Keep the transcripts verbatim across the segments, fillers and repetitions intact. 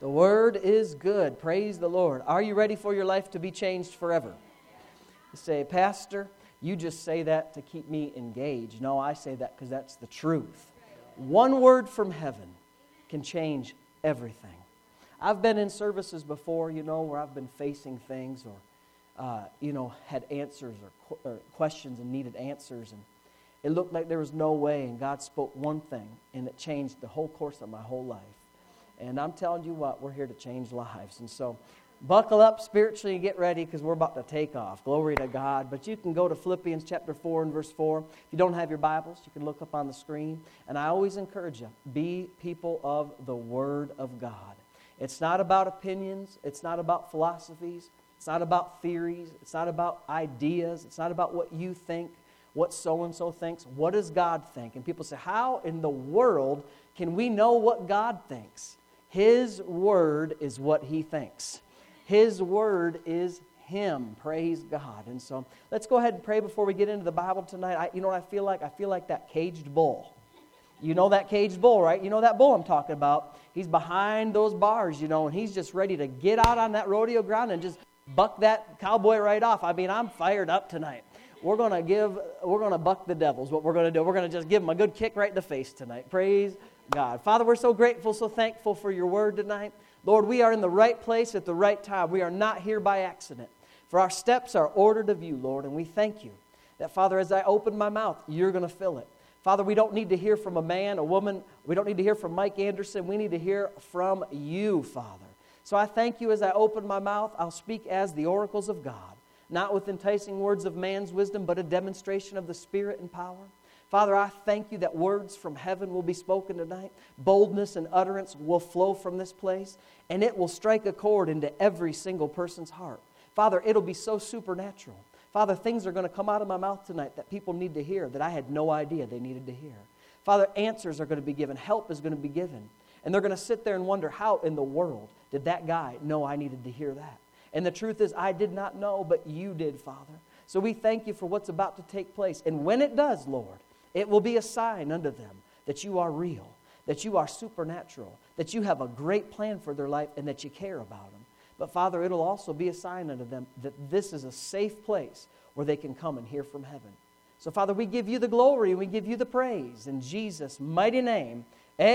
The Word is good. Praise the Lord. Are you ready for your life to be changed forever? You say, Pastor, you just say that to keep me engaged. No, I say that because that's the truth. One word from heaven can change everything. I've been in services before, you know, where I've been facing things or, uh, you know, had answers or, qu- or questions and needed answers. And it looked like there was no way, and God spoke one thing, and it changed the whole course of my whole life. And I'm telling you what, we're here to change lives. And so buckle up spiritually and get ready because we're about to take off. Glory to God. But you can go to Philippians chapter four and verse four. If you don't have your Bibles, you can look up on the screen. And I always encourage you, be people of the Word of God. It's not about opinions. It's not about philosophies. It's not about theories. It's not about ideas. It's not about what you think, what so-and-so thinks. What does God think? And people say, how in the world can we know what God thinks? His Word is what He thinks. His Word is Him. Praise God. And so let's go ahead and pray before we get into the Bible tonight. I, you know what I feel like? I feel like that caged bull. You know that caged bull, right? You know that bull I'm talking about. He's behind those bars, you know, and he's just ready to get out on that rodeo ground and just buck that cowboy right off. I mean, I'm fired up tonight. We're going to give, we're going to buck the devils, what we're going to do. We're going to just give him a good kick right in the face tonight. Praise God. Father, we're so grateful, so thankful for your word tonight. Lord, we are in the right place at the right time. We are not here by accident. For our steps are ordered of you, Lord, and we thank you that, Father, as I open my mouth, you're going to fill it. Father, we don't need to hear from a man, a woman. We don't need to hear from Mike Anderson. We need to hear from you, Father. So I thank you as I open my mouth. I'll speak as the oracles of God, not with enticing words of man's wisdom, but a demonstration of the Spirit and power. Father, I thank you that words from heaven will be spoken tonight. Boldness and utterance will flow from this place, and it will strike a chord into every single person's heart. Father, it'll be so supernatural. Father, things are going to come out of my mouth tonight that people need to hear that I had no idea they needed to hear. Father, answers are going to be given. Help is going to be given. And they're going to sit there and wonder, how in the world did that guy know I needed to hear that? And the truth is, I did not know, but you did, Father. So we thank you for what's about to take place. And when it does, Lord, it will be a sign unto them that you are real, that you are supernatural, that you have a great plan for their life, and that you care about them. But Father, it'll also be a sign unto them that this is a safe place where they can come and hear from heaven. So Father, we give you the glory and we give you the praise. In Jesus' mighty name,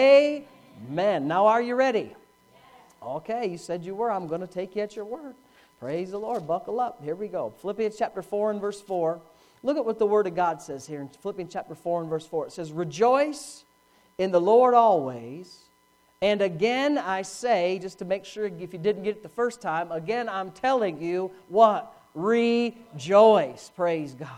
amen. Now are you ready? Okay, you said you were. I'm going to take you at your word. Praise the Lord. Buckle up. Here we go. Philippians chapter four and verse four. Look at what the Word of God says here in Philippians chapter four and verse four. It says, rejoice in the Lord always. And again I say, just to make sure if you didn't get it the first time, again I'm telling you what? Rejoice. Praise God.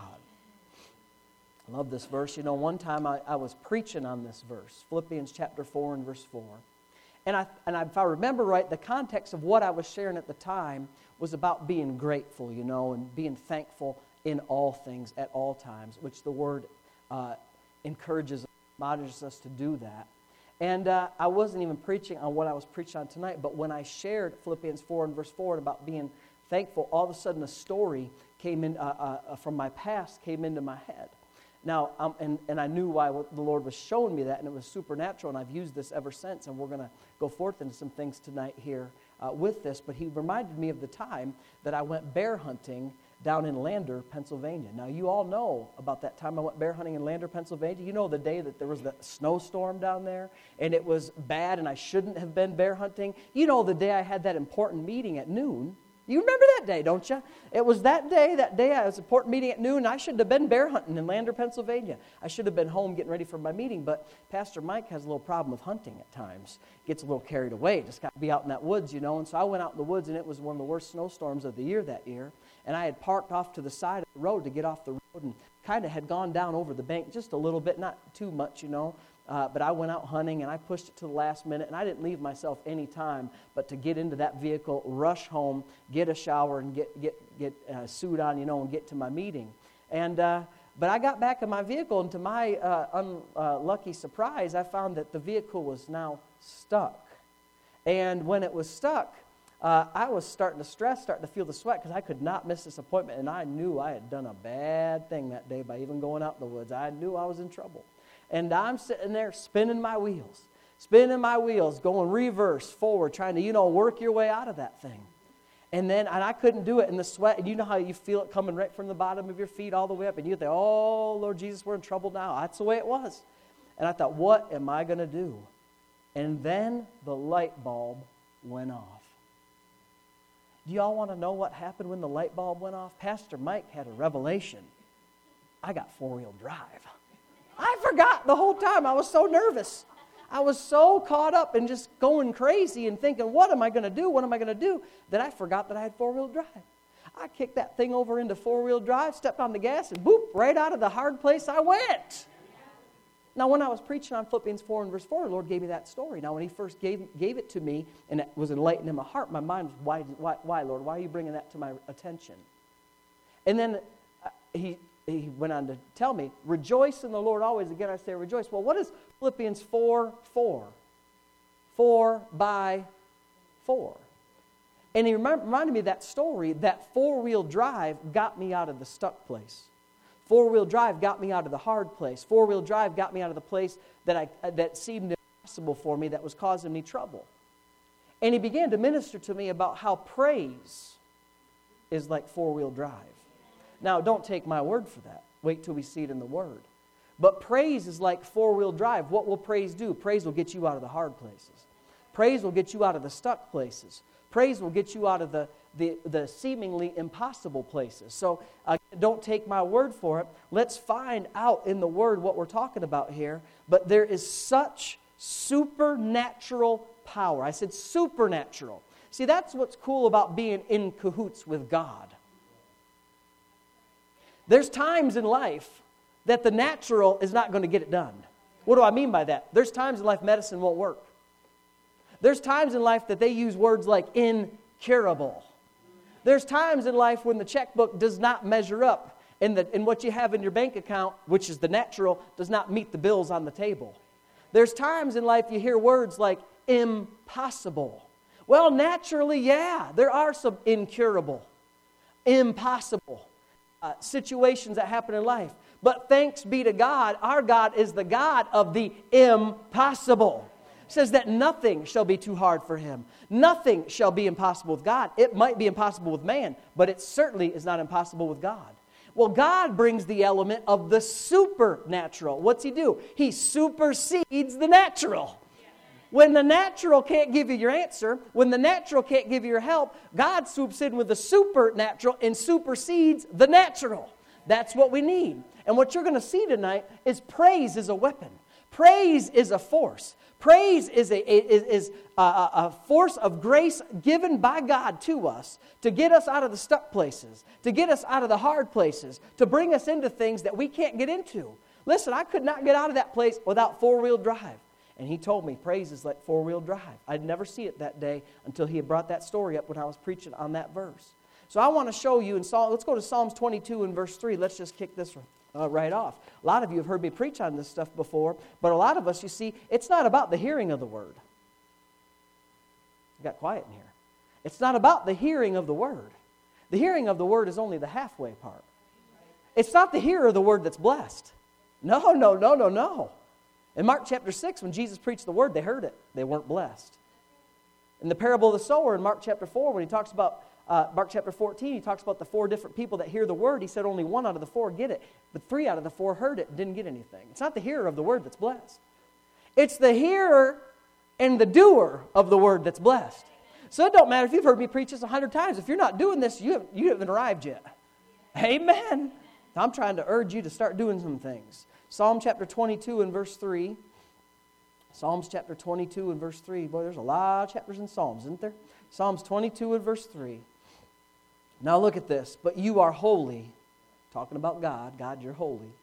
I love this verse. You know, one time I, I was preaching on this verse, Philippians chapter four and verse four. And, I, and I, if I remember right, the context of what I was sharing at the time was about being grateful, you know, and being thankful in all things, at all times, which the Word uh, encourages, admonishes us to do that. And uh, I wasn't even preaching on what I was preaching on tonight, but when I shared Philippians four and verse four about being thankful, all of a sudden a story came in uh, uh, from my past came into my head. Now, um, and, and I knew why the Lord was showing me that, and it was supernatural, and I've used this ever since, and we're going to go forth into some things tonight here uh, with this. But He reminded me of the time that I went bear hunting down in Lander, Pennsylvania. Now, you all know about that time I went bear hunting in Lander, Pennsylvania. You know the day that there was the snowstorm down there, and it was bad, and I shouldn't have been bear hunting. You know the day I had that important meeting at noon. You remember that day, don't you? It was that day, that day I was an important meeting at noon, and I should have been bear hunting in Lander, Pennsylvania. I should have been home getting ready for my meeting, but Pastor Mike has a little problem with hunting at times. Gets a little carried away, just got to be out in that woods, you know, and so I went out in the woods, and it was one of the worst snowstorms of the year that year, and I had parked off to the side of the road to get off the road and kind of had gone down over the bank just a little bit, not too much, you know, Uh, but I went out hunting, and I pushed it to the last minute, and I didn't leave myself any time but to get into that vehicle, rush home, get a shower, and get get get a suit on, you know, and get to my meeting. And uh, but I got back in my vehicle, and to my uh, unlucky surprise, I found that the vehicle was now stuck. And when it was stuck, uh, I was starting to stress, starting to feel the sweat, because I could not miss this appointment, and I knew I had done a bad thing that day by even going out in the woods. I knew I was in trouble. And I'm sitting there spinning my wheels, spinning my wheels, going reverse, forward, trying to, you know, work your way out of that thing. And then, and I couldn't do it in the sweat. And you know how you feel it coming right from the bottom of your feet all the way up. And you think, oh, Lord Jesus, we're in trouble now. That's the way it was. And I thought, what am I going to do? And then the light bulb went off. Do y'all want to know what happened when the light bulb went off? Pastor Mike had a revelation. I got four-wheel drive. I forgot the whole time. I was so nervous. I was so caught up in just going crazy and thinking, what am I going to do? What am I going to do? That I forgot that I had four-wheel drive. I kicked that thing over into four-wheel drive, stepped on the gas, and boop, right out of the hard place I went. Now, when I was preaching on Philippians four and verse four, the Lord gave me that story. Now, when He first gave, gave it to me, and it was enlightened in my heart, my mind was, why, why, why, Lord? Why are you bringing that to my attention? And then uh, He... He went on to tell me, rejoice in the Lord always. Again, I say rejoice. Well, what is Philippians four four? Four by four. And he reminded me of that story, that four-wheel drive got me out of the stuck place. Four-wheel drive got me out of the hard place. Four-wheel drive got me out of the place that, I, that seemed impossible for me, that was causing me trouble. And he began to minister to me about how praise is like four-wheel drive. Now, don't take my word for that. Wait till we see it in the Word. But praise is like four-wheel drive. What will praise do? Praise will get you out of the hard places. Praise will get you out of the stuck places. Praise will get you out of the, the, the seemingly impossible places. So, uh, don't take my word for it. Let's find out in the Word what we're talking about here. But there is such supernatural power. I said supernatural. See, that's what's cool about being in cahoots with God. There's times in life that the natural is not going to get it done. What do I mean by that? There's times in life medicine won't work. There's times in life that they use words like incurable. There's times in life when the checkbook does not measure up and, the, and what you have in your bank account, which is the natural, does not meet the bills on the table. There's times in life you hear words like impossible. Well, naturally, yeah, there are some incurable, impossible Uh, situations that happen in life. But thanks be to God, our God is the God of the impossible. It says that nothing shall be too hard for Him. Nothing shall be impossible with God. It might be impossible with man, but it certainly is not impossible with God. Well, God brings the element of the supernatural. What's He do? He supersedes the natural. When the natural can't give you your answer, when the natural can't give you your help, God swoops in with the supernatural and supersedes the natural. That's what we need. And what you're going to see tonight is praise is a weapon. Praise is a force. Praise is a, is, is a, a force of grace given by God to us to get us out of the stuck places, to get us out of the hard places, to bring us into things that we can't get into. Listen, I could not get out of that place without four-wheel drive. And he told me praise is like four-wheel drive. I'd never see it that day until he had brought that story up when I was preaching on that verse. So I want to show you in Psalm, let's go to Psalms twenty-two and verse three. Let's just kick this uh, right off. A lot of you have heard me preach on this stuff before, but a lot of us, you see, it's not about the hearing of the word. You got quiet in here. It's not about the hearing of the word. The hearing of the word is only the halfway part. It's not the hearer of the word that's blessed. No, no, no, no, no. In Mark chapter six, when Jesus preached the word, they heard it. They weren't blessed. In the parable of the sower in Mark chapter four, when he talks about, uh, Mark chapter fourteen, he talks about the four different people that hear the word. He said only one out of the four get it. But three out of the four heard it and didn't get anything. It's not the hearer of the word that's blessed. It's the hearer and the doer of the word that's blessed. So it don't matter if you've heard me preach this a hundred times. If you're not doing this, you haven't, you haven't arrived yet. Amen. I'm trying to urge you to start doing some things. Psalm chapter twenty-two and verse three. Psalms chapter twenty-two and verse three. Boy, there's a lot of chapters in Psalms, isn't there? Psalms twenty-two and verse three. Now look at this. But you are holy. Talking about God. God, you're holy.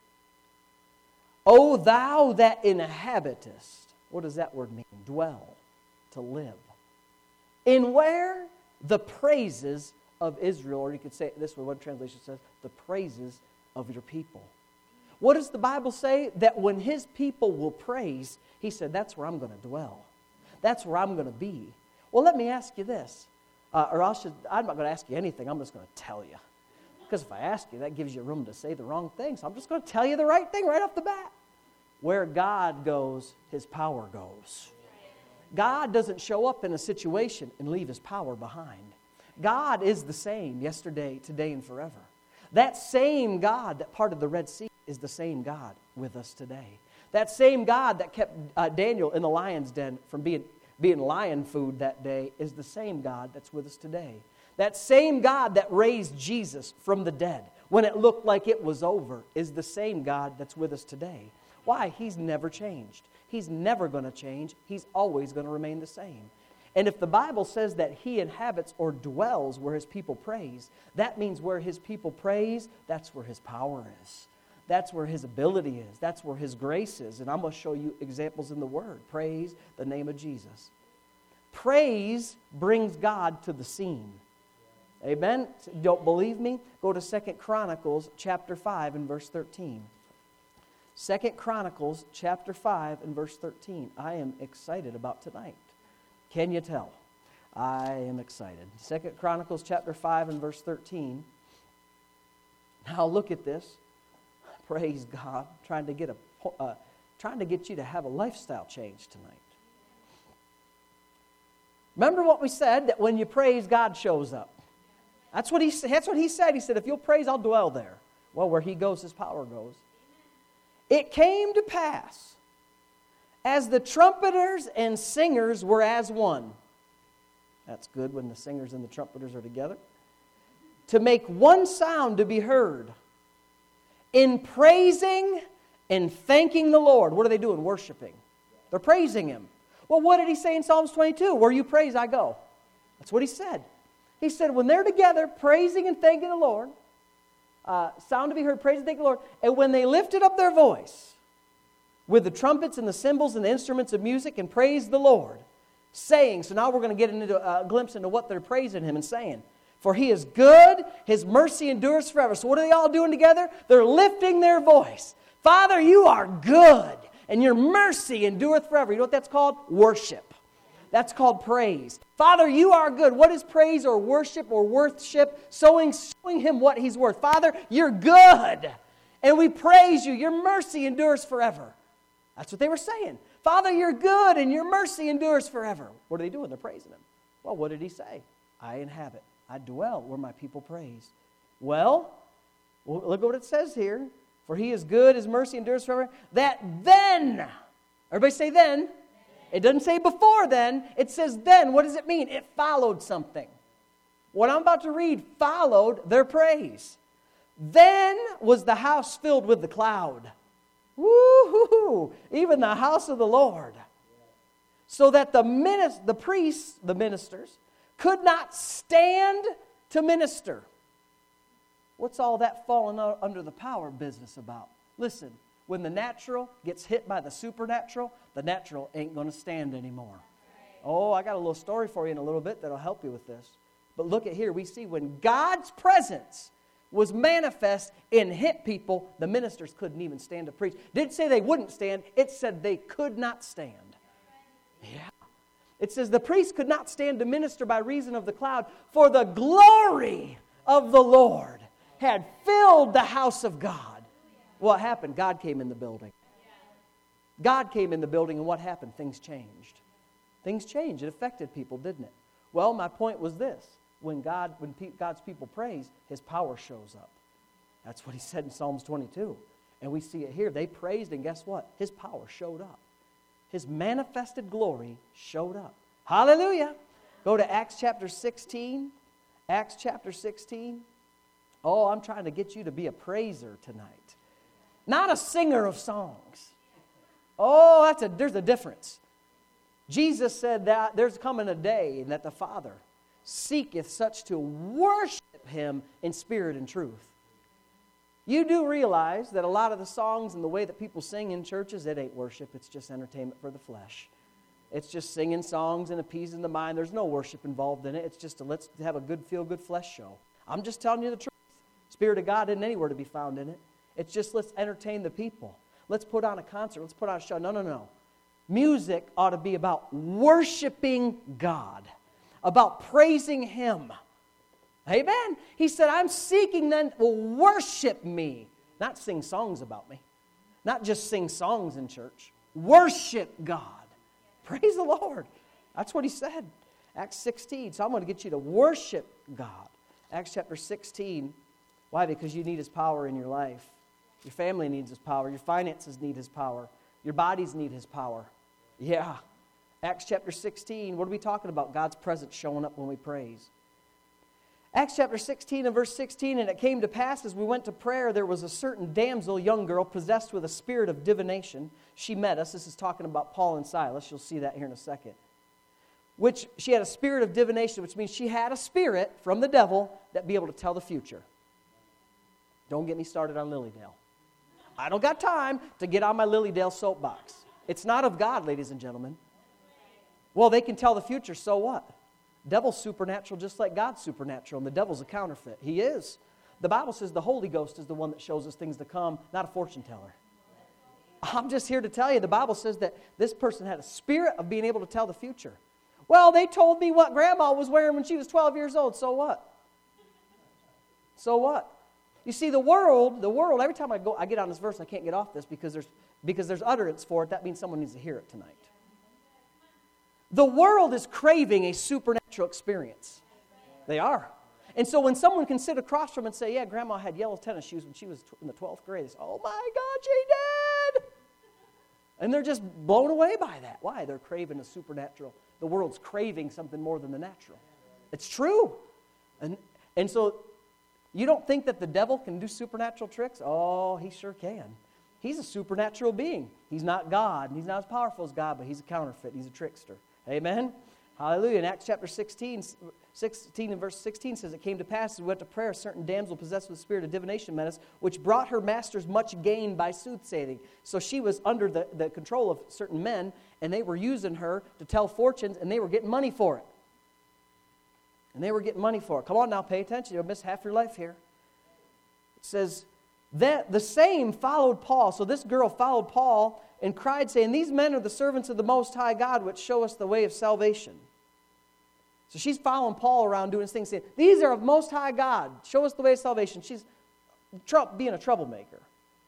O thou that inhabitest. What does that word mean? Dwell. To live. In where? The praises of Israel. Or you could say it this way. One translation says, the praises of your people. What does the Bible say? That when His people will praise, He said, that's where I'm going to dwell. That's where I'm going to be. Well, let me ask you this. Uh, or I should, I'm not going to ask you anything. I'm just going to tell you. Because if I ask you, that gives you room to say the wrong thing. So I'm just going to tell you the right thing right off the bat. Where God goes, His power goes. God doesn't show up in a situation and leave His power behind. God is the same yesterday, today, and forever. That same God that parted the Red Sea is the same God with us today. That same God that kept uh, Daniel in the lion's den from being, being lion food that day is the same God that's with us today. That same God that raised Jesus from the dead when it looked like it was over is the same God that's with us today. Why? He's never changed. He's never going to change. He's always going to remain the same. And if the Bible says that He inhabits or dwells where His people praise, that means where His people praise, that's where His power is. That's where His ability is. That's where His grace is. And I'm going to show you examples in the Word. Praise the name of Jesus. Praise brings God to the scene. Amen? Don't believe me? Go to Second Chronicles chapter five and verse thirteen. Second Chronicles chapter five and verse thirteen. I am excited about tonight. Can you tell? I am excited. Second Chronicles chapter five and verse thirteen. Now look at this. Praise God. I'm trying to get a uh, trying to get you to have a lifestyle change tonight. Remember what we said, that when you praise, God shows up. That's what he that's what he said. He said, if you'll praise, I'll dwell there. Well, where He goes, His power goes. It came to pass, as the trumpeters and singers were as one. That's good when the singers and the trumpeters are together. To make one sound to be heard. In praising and thanking the Lord. What are they doing? Worshiping. They're praising Him. Well, what did He say in Psalms twenty-two? Where you praise, I go. That's what He said. He said, when they're together praising and thanking the Lord, uh, sound to be heard, praise and thank the Lord, and when they lifted up their voice with the trumpets and the cymbals and the instruments of music and praised the Lord, saying, so now we're going to get into a glimpse into what they're praising Him and saying. For He is good, His mercy endures forever. So what are they all doing together? They're lifting their voice. Father, You are good, and Your mercy endureth forever. You know what that's called? Worship. That's called praise. Father, You are good. What is praise or worship or worship? Showing, showing Him what He's worth. Father, You're good, and we praise You. Your mercy endures forever. That's what they were saying. Father, You're good, and Your mercy endures forever. What are they doing? They're praising Him. Well, what did He say? I inhabit. I dwell where My people praise. Well, look at what it says here. For He is good, His mercy endures forever. That then, everybody say then. It doesn't say before then. It says then. What does it mean? It followed something. What I'm about to read followed their praise. Then was the house filled with the cloud. Woo-hoo-hoo. Even the house of the Lord. So that the, minis- the priests, the ministers, could not stand to minister. What's all that falling under the power business about? Listen, when the natural gets hit by the supernatural, the natural ain't going to stand anymore. Oh, I got a little story for you in a little bit that'll help you with this. But look at here. We see when God's presence was manifest and hit people, the ministers couldn't even stand to preach. Didn't say they wouldn't stand. It said they could not stand. Yeah. It says the priests could not stand to minister by reason of the cloud, for the glory of the Lord had filled the house of God. What happened? God came in the building. God came in the building, and what happened? Things changed. Things changed. It affected people, didn't it? Well, my point was this. When God, when pe- God's people praise, His power shows up. That's what He said in Psalms twenty-two. And we see it here. They praised, and guess what? His power showed up. His manifested glory showed up. Hallelujah. Go to Acts chapter sixteen. Acts chapter sixteen. Oh, I'm trying to get you to be a praiser tonight. Not a singer of songs. Oh, that's a, there's a difference. Jesus said that there's coming a day that the Father seeketh such to worship Him in spirit and truth. You do realize that a lot of the songs and the way that people sing in churches, it ain't worship, it's just entertainment for the flesh. It's just singing songs and appeasing the mind. There's no worship involved in it. It's just a let's have a good feel-good flesh show. I'm just telling you the truth. Spirit of God isn't anywhere to be found in it. It's just let's entertain the people. Let's put on a concert. Let's put on a show. No, no, no. Music ought to be about worshiping God, about praising Him. Amen. He said, I'm seeking then will worship me. Not sing songs about me. Not just sing songs in church. Worship God. Praise the Lord. That's what he said. Acts sixteen. So I'm going to get you to worship God. Acts chapter sixteen. Why? Because you need his power in your life. Your family needs his power. Your finances need his power. Your bodies need his power. Yeah. Acts chapter sixteen. What are we talking about? God's presence showing up when we praise. Acts chapter sixteen and verse sixteen, and it came to pass as we went to prayer, there was a certain damsel, young girl, possessed with a spirit of divination. She met us. This is talking about Paul and Silas. You'll see that here in a second. Which she had a spirit of divination, which means she had a spirit from the devil that be able to tell the future. Don't get me started on Lilydale. I don't got time to get on my Lilydale soapbox. It's not of God, ladies and gentlemen. Well, they can tell the future, so what? Devil's supernatural just like God's supernatural, and the devil's a counterfeit. He is. The Bible says the Holy Ghost is the one that shows us things to come, not a fortune teller. I'm just here to tell you, the Bible says that this person had a spirit of being able to tell the future. Well, they told me what Grandma was wearing when she was twelve years old, so what? So what? You see, the world, the world, every time I go, I get on this verse, I can't get off this because there's, because there's utterance for it. That means someone needs to hear it tonight. The world is craving a supernatural experience. They are. And so when someone can sit across from them and say, yeah, Grandma had yellow tennis shoes when she was in the twelfth grade, they say, oh my God, she did! And they're just blown away by that. Why? They're craving a supernatural. The world's craving something more than the natural. It's true. And, and so you don't think that the devil can do supernatural tricks? Oh, he sure can. He's a supernatural being. He's not God, and he's not as powerful as God, but he's a counterfeit. He's a trickster. Amen? Hallelujah. In Acts chapter sixteen, sixteen and verse sixteen says, it came to pass as we went to prayer, a certain damsel possessed with the spirit of divination met us, which brought her masters much gain by soothsaying. So she was under the, the control of certain men, and they were using her to tell fortunes, and they were getting money for it. And they were getting money for it. Come on now, pay attention. You'll miss half your life here. It says, that the same followed Paul. So this girl followed Paul and cried, saying, these men are the servants of the Most High God, which show us the way of salvation. So she's following Paul around doing this thing, saying, these are of Most High God. Show us the way of salvation. She's being a troublemaker.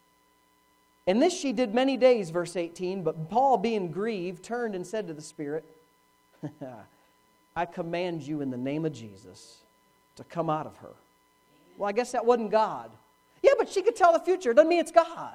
And this she did many days, verse eighteen. But Paul, being grieved, turned and said to the Spirit, I command you in the name of Jesus to come out of her. Well, I guess that wasn't God. Yeah, but she could tell the future. It doesn't mean it's God.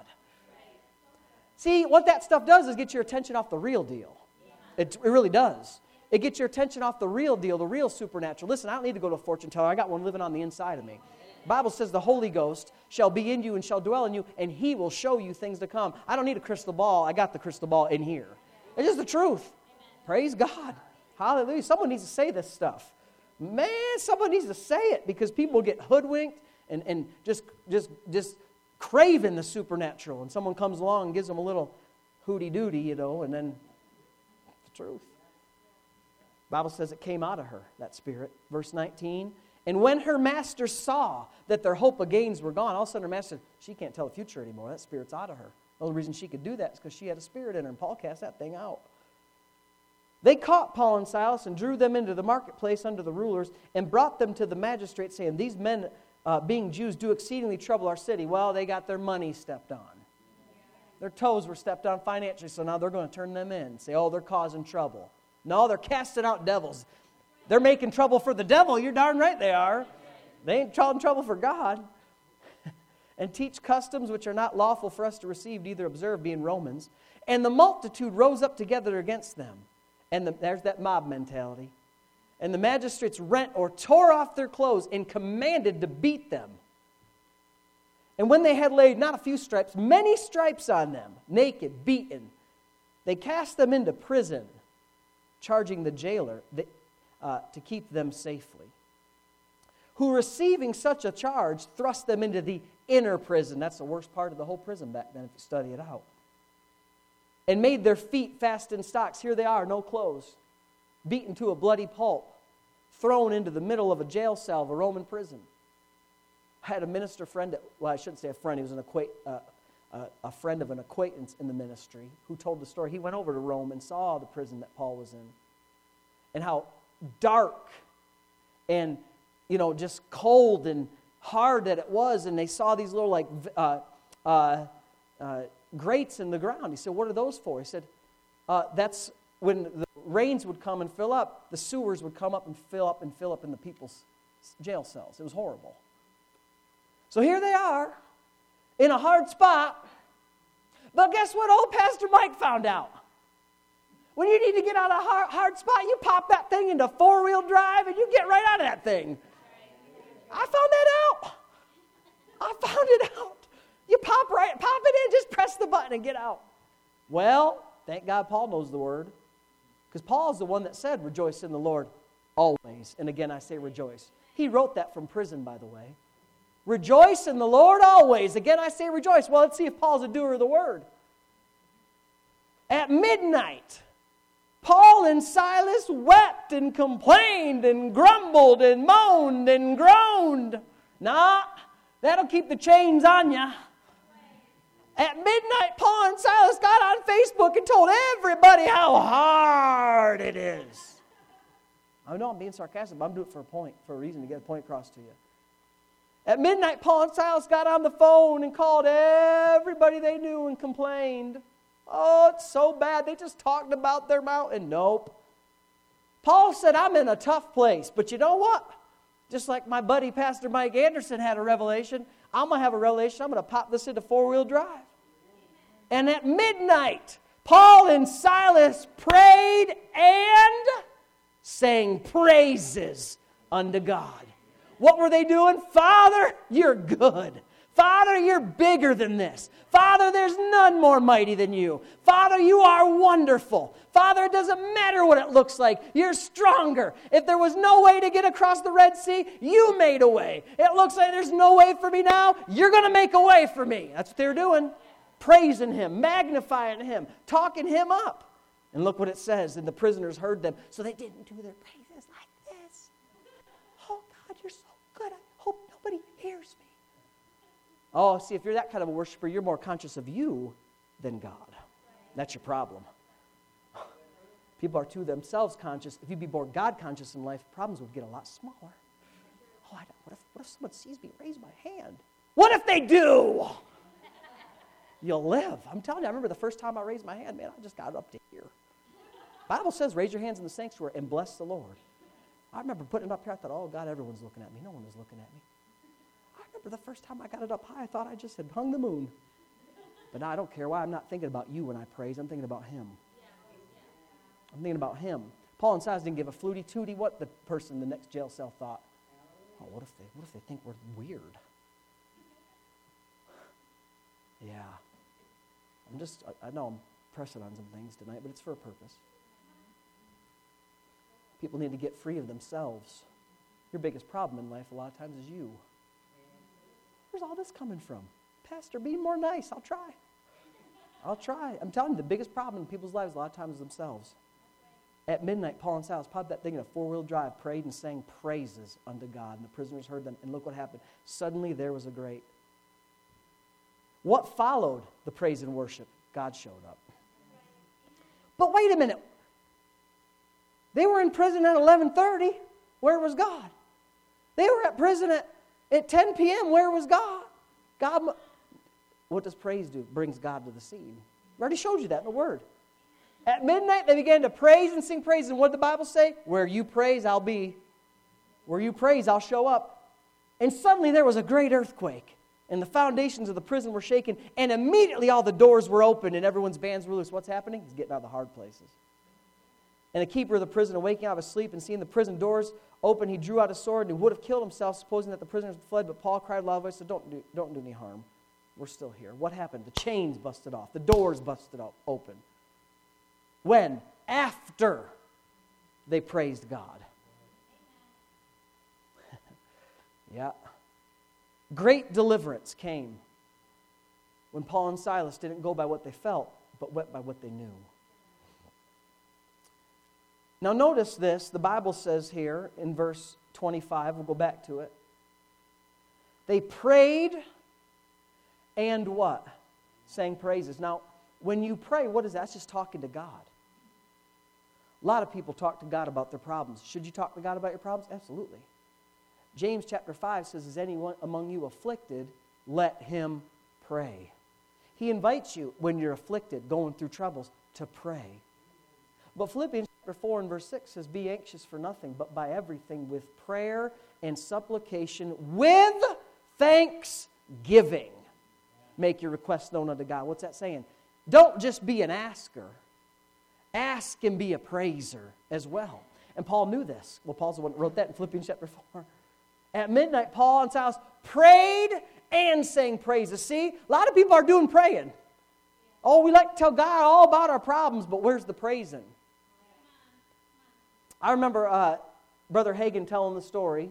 See, what that stuff does is get your attention off the real deal. It, it really does. It gets your attention off the real deal, the real supernatural. Listen, I don't need to go to a fortune teller. I got one living on the inside of me. The Bible says the Holy Ghost shall be in you and shall dwell in you, and he will show you things to come. I don't need a crystal ball. I got the crystal ball in here. It's just the truth. Praise God. Hallelujah. Someone needs to say this stuff. Man, someone needs to say it because people get hoodwinked and, and just, just, just craving the supernatural. And someone comes along and gives them a little hooty-dooty, you know, and then the truth. The Bible says it came out of her, that spirit. Verse nineteen. And when her master saw that their hope of gains were gone, all of a sudden her master said, she can't tell the future anymore. That spirit's out of her. The only reason she could do that is because she had a spirit in her, and Paul cast that thing out. They caught Paul and Silas and drew them into the marketplace under the rulers and brought them to the magistrates, saying, these men, uh, being Jews, do exceedingly trouble our city. Well, they got their money stepped on. Their toes were stepped on financially, so now they're going to turn them in and say, oh, they're causing trouble. No, they're casting out devils. They're making trouble for the devil. You're darn right they are. They ain't causing trouble for God. And teach customs which are not lawful for us to receive, neither observe, being Romans. And the multitude rose up together against them. And the, there's that mob mentality. And the magistrates rent or tore off their clothes and commanded to beat them. And when they had laid not a few stripes, many stripes on them, naked, beaten, they cast them into prison, charging the jailer the, uh, to keep them safely. Who, receiving such a charge, thrust them into the inner prison. That's the worst part of the whole prison back then if you study it out. And made their feet fast in stocks. Here they are, no clothes. Beaten to a bloody pulp. Thrown into the middle of a jail cell of a Roman prison. I had a minister friend, that, well, I shouldn't say a friend, he was an acquaint, uh, uh, a friend of an acquaintance in the ministry who told the story. He went over to Rome and saw the prison that Paul was in. And how dark and, you know, just cold and hard that it was. And they saw these little, like, uh, uh, uh, grates in the ground. He said, what are those for? He said, uh, that's when the rains would come and fill up, the sewers would come up and fill up and fill up in the people's jail cells. It was horrible. So here they are in a hard spot. But guess what old Pastor Mike found out? When you need to get out of a hard, hard spot, you pop that thing into four-wheel drive and you get right out of that thing. I found that out. I found it out. You pop right, pop it in, just press the button and get out. Well, thank God Paul knows the word. Because Paul is the one that said, rejoice in the Lord always. And again, I say rejoice. He wrote that from prison, by the way. Rejoice in the Lord always. Again, I say rejoice. Well, let's see if Paul's a doer of the word. At midnight, Paul and Silas wept and complained and grumbled and moaned and groaned. Nah, that'll keep the chains on you. At midnight, Paul and Silas got on Facebook and told everybody how hard it is. I know I'm being sarcastic, but I'm doing it for a point, for a reason, to get a point across to you. At midnight, Paul and Silas got on the phone and called everybody they knew and complained. Oh, it's so bad. They just talked about their mountain. Nope. Paul said, I'm in a tough place. But you know what? Just like my buddy Pastor Mike Anderson had a revelation, I'm going to have a revelation. I'm going to pop this into four-wheel drive. And at midnight, Paul and Silas prayed and sang praises unto God. What were they doing? Father, you're good. Father, you're bigger than this. Father, there's none more mighty than you. Father, you are wonderful. Father, it doesn't matter what it looks like. You're stronger. If there was no way to get across the Red Sea, you made a way. It looks like there's no way for me now. You're going to make a way for me. That's what they're doing. Praising Him, magnifying Him, talking Him up. And look what it says. And the prisoners heard them. So they didn't do their praises like this. Oh, God, you're so good. I hope nobody hears me. Oh, see, if you're that kind of a worshiper, you're more conscious of you than God. That's your problem. People are too themselves conscious. If you'd be more God conscious in life, problems would get a lot smaller. Oh, I don't, what if what if someone sees me raise my hand? What if they do? You'll live. I'm telling you, I remember the first time I raised my hand, man, I just got up to here. The Bible says, raise your hands in the sanctuary and bless the Lord. I remember putting it up here, I thought, oh, God, everyone's looking at me. No one was looking at me. I remember the first time I got it up high, I thought I just had hung the moon. But now I don't care why. I'm not thinking about you when I praise. I'm thinking about Him. I'm thinking about Him. Paul and Silas didn't give a flutie tootie what the person in the next jail cell thought. Oh, what if they, what if they think we're weird? Yeah. I'm just, I, I know I'm pressing on some things tonight, but it's for a purpose. People need to get free of themselves. Your biggest problem in life a lot of times is you. Where's all this coming from? Pastor, be more nice. I'll try. I'll try. I'm telling you, the biggest problem in people's lives a lot of times is themselves. At midnight, Paul and Silas popped that thing in a four-wheel drive, prayed and sang praises unto God. And the prisoners heard them, and look what happened. Suddenly there was a great. What followed the praise and worship? God showed up. But wait a minute. They were in prison at eleven thirty. Where was God? They were at prison at, at ten p.m. Where was God? God, what does praise do? Brings God to the scene. I already showed you that in the Word. At midnight, they began to praise and sing praise. And what did the Bible say? Where you praise, I'll be. Where you praise, I'll show up. And suddenly there was a great earthquake. And the foundations of the prison were shaken. And immediately all the doors were open and everyone's bands were loose. What's happening? He's getting out of the hard places. And the keeper of the prison, awaking out of his sleep and seeing the prison doors open, he drew out a sword and he would have killed himself, supposing that the prisoners had fled. But Paul cried loud voice, said, don't do, don't do any harm. We're still here. What happened? The chains busted off. The doors busted up, open. When? After they praised God. Yeah. Great deliverance came when Paul and Silas didn't go by what they felt, but went by what they knew. Now notice this, the Bible says here in verse twenty-five, we'll go back to it. They prayed and what? Sang praises. Now, when you pray, what is that? That's just talking to God. A lot of people talk to God about their problems. Should you talk to God about your problems? Absolutely. James chapter five says, is anyone among you afflicted? Let him pray. He invites you, when you're afflicted, going through troubles, to pray. But Philippians chapter four and verse six says, be anxious for nothing, but by everything with prayer and supplication with thanksgiving. Make your requests known unto God. What's that saying? Don't just be an asker. Ask and be a praiser as well. And Paul knew this. Well, Paul's the one that wrote that in Philippians chapter four. At midnight, Paul and Silas prayed and sang praises. See, a lot of people are doing praying. Oh, we like to tell God all about our problems, but where's the praising? I remember uh, Brother Hagin telling the story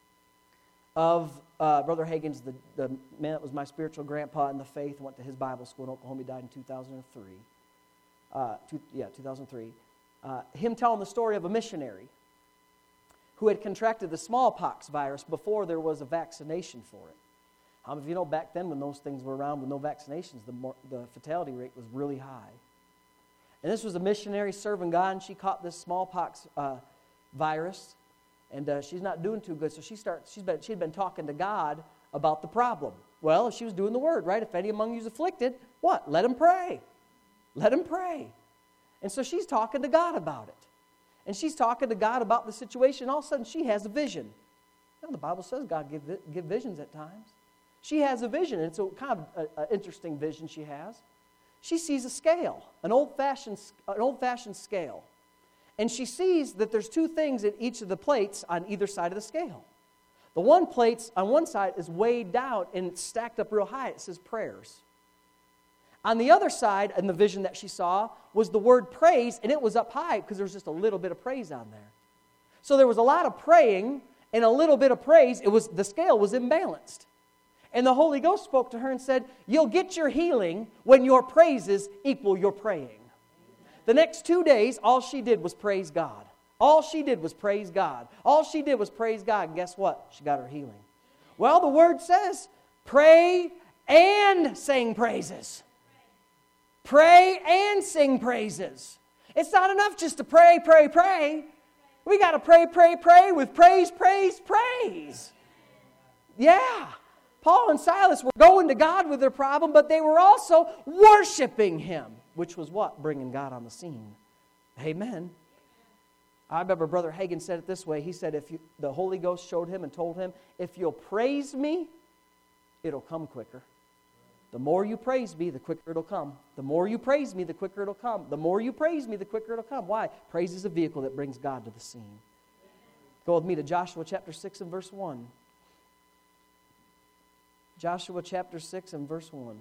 of uh, Brother Hagin's the, the man that was my spiritual grandpa in the faith, went to his Bible school in Oklahoma. He died in two thousand three. Uh, two, yeah, two thousand three. Uh, him telling the story of a missionary who had contracted the smallpox virus before there was a vaccination for it. How many of you know back then when those things were around with no vaccinations, the, more, the fatality rate was really high. And this was a missionary serving God, and she caught this smallpox uh, virus, and uh, she's not doing too good. So she starts. She's been. She'd been talking to God about the problem. Well, she was doing the word, right? If any among you is afflicted, what? Let him pray. Let him pray. And so she's talking to God about it, and she's talking to God about the situation. All of a sudden, she has a vision. Now, the Bible says God give give visions at times. She has a vision, and it's a kind of an interesting vision she has. She sees a scale, an old-fashioned, an old-fashioned scale. And she sees that there's two things in each of the plates on either side of the scale. The one plate on one side is weighed down and it's stacked up real high. It says prayers. On the other side, in the vision that she saw, was the word praise, and it was up high because there was just a little bit of praise on there. So there was a lot of praying and a little bit of praise. It was the scale was imbalanced. And the Holy Ghost spoke to her and said, you'll get your healing when your praises equal your praying. The next two days, all she did was praise God. All she did was praise God. All she did was praise God. And guess what? She got her healing. Well, the Word says, pray and sing praises. Pray and sing praises. It's not enough just to pray, pray, pray. We got to pray, pray, pray with praise, praise, praise. Yeah. Paul and Silas were going to God with their problem, but they were also worshiping Him, which was what? Bringing God on the scene. Amen. I remember Brother Hagin said it this way. He said, if you, the Holy Ghost showed him and told him, if you'll praise me, it'll come quicker. The more you praise me, the quicker it'll come. The more you praise me, the quicker it'll come. The more you praise me, the quicker it'll come. Why? Praise is a vehicle that brings God to the scene. Go with me to Joshua chapter six and verse one. Joshua chapter six and verse one.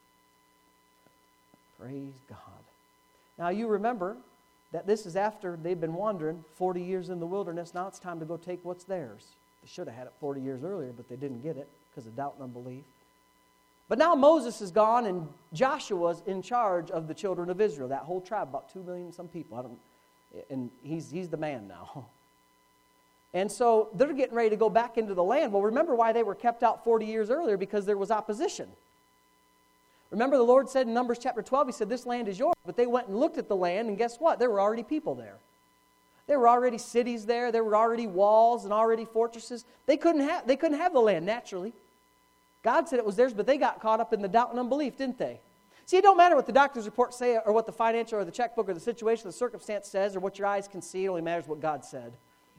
Praise God. Now you remember that this is after they've been wandering forty years in the wilderness. Now it's time to go take what's theirs. They should have had it forty years earlier, but they didn't get it because of doubt and unbelief. But now Moses is gone and Joshua's in charge of the children of Israel. That whole tribe, about two million some people. I don't, and he's, he's the man now. And so they're getting ready to go back into the land. Well, remember why they were kept out forty years earlier, because there was opposition. Remember the Lord said in Numbers chapter twelve, He said, this land is yours. But they went and looked at the land, and guess what? There were already people there. There were already cities there. There were already walls and already fortresses. They couldn't have, they couldn't have the land naturally. God said it was theirs, but they got caught up in the doubt and unbelief, didn't they? See, it don't matter what the doctor's report say, or what the financial or the checkbook or the situation, the circumstance says, or what your eyes can see. It only matters what God said.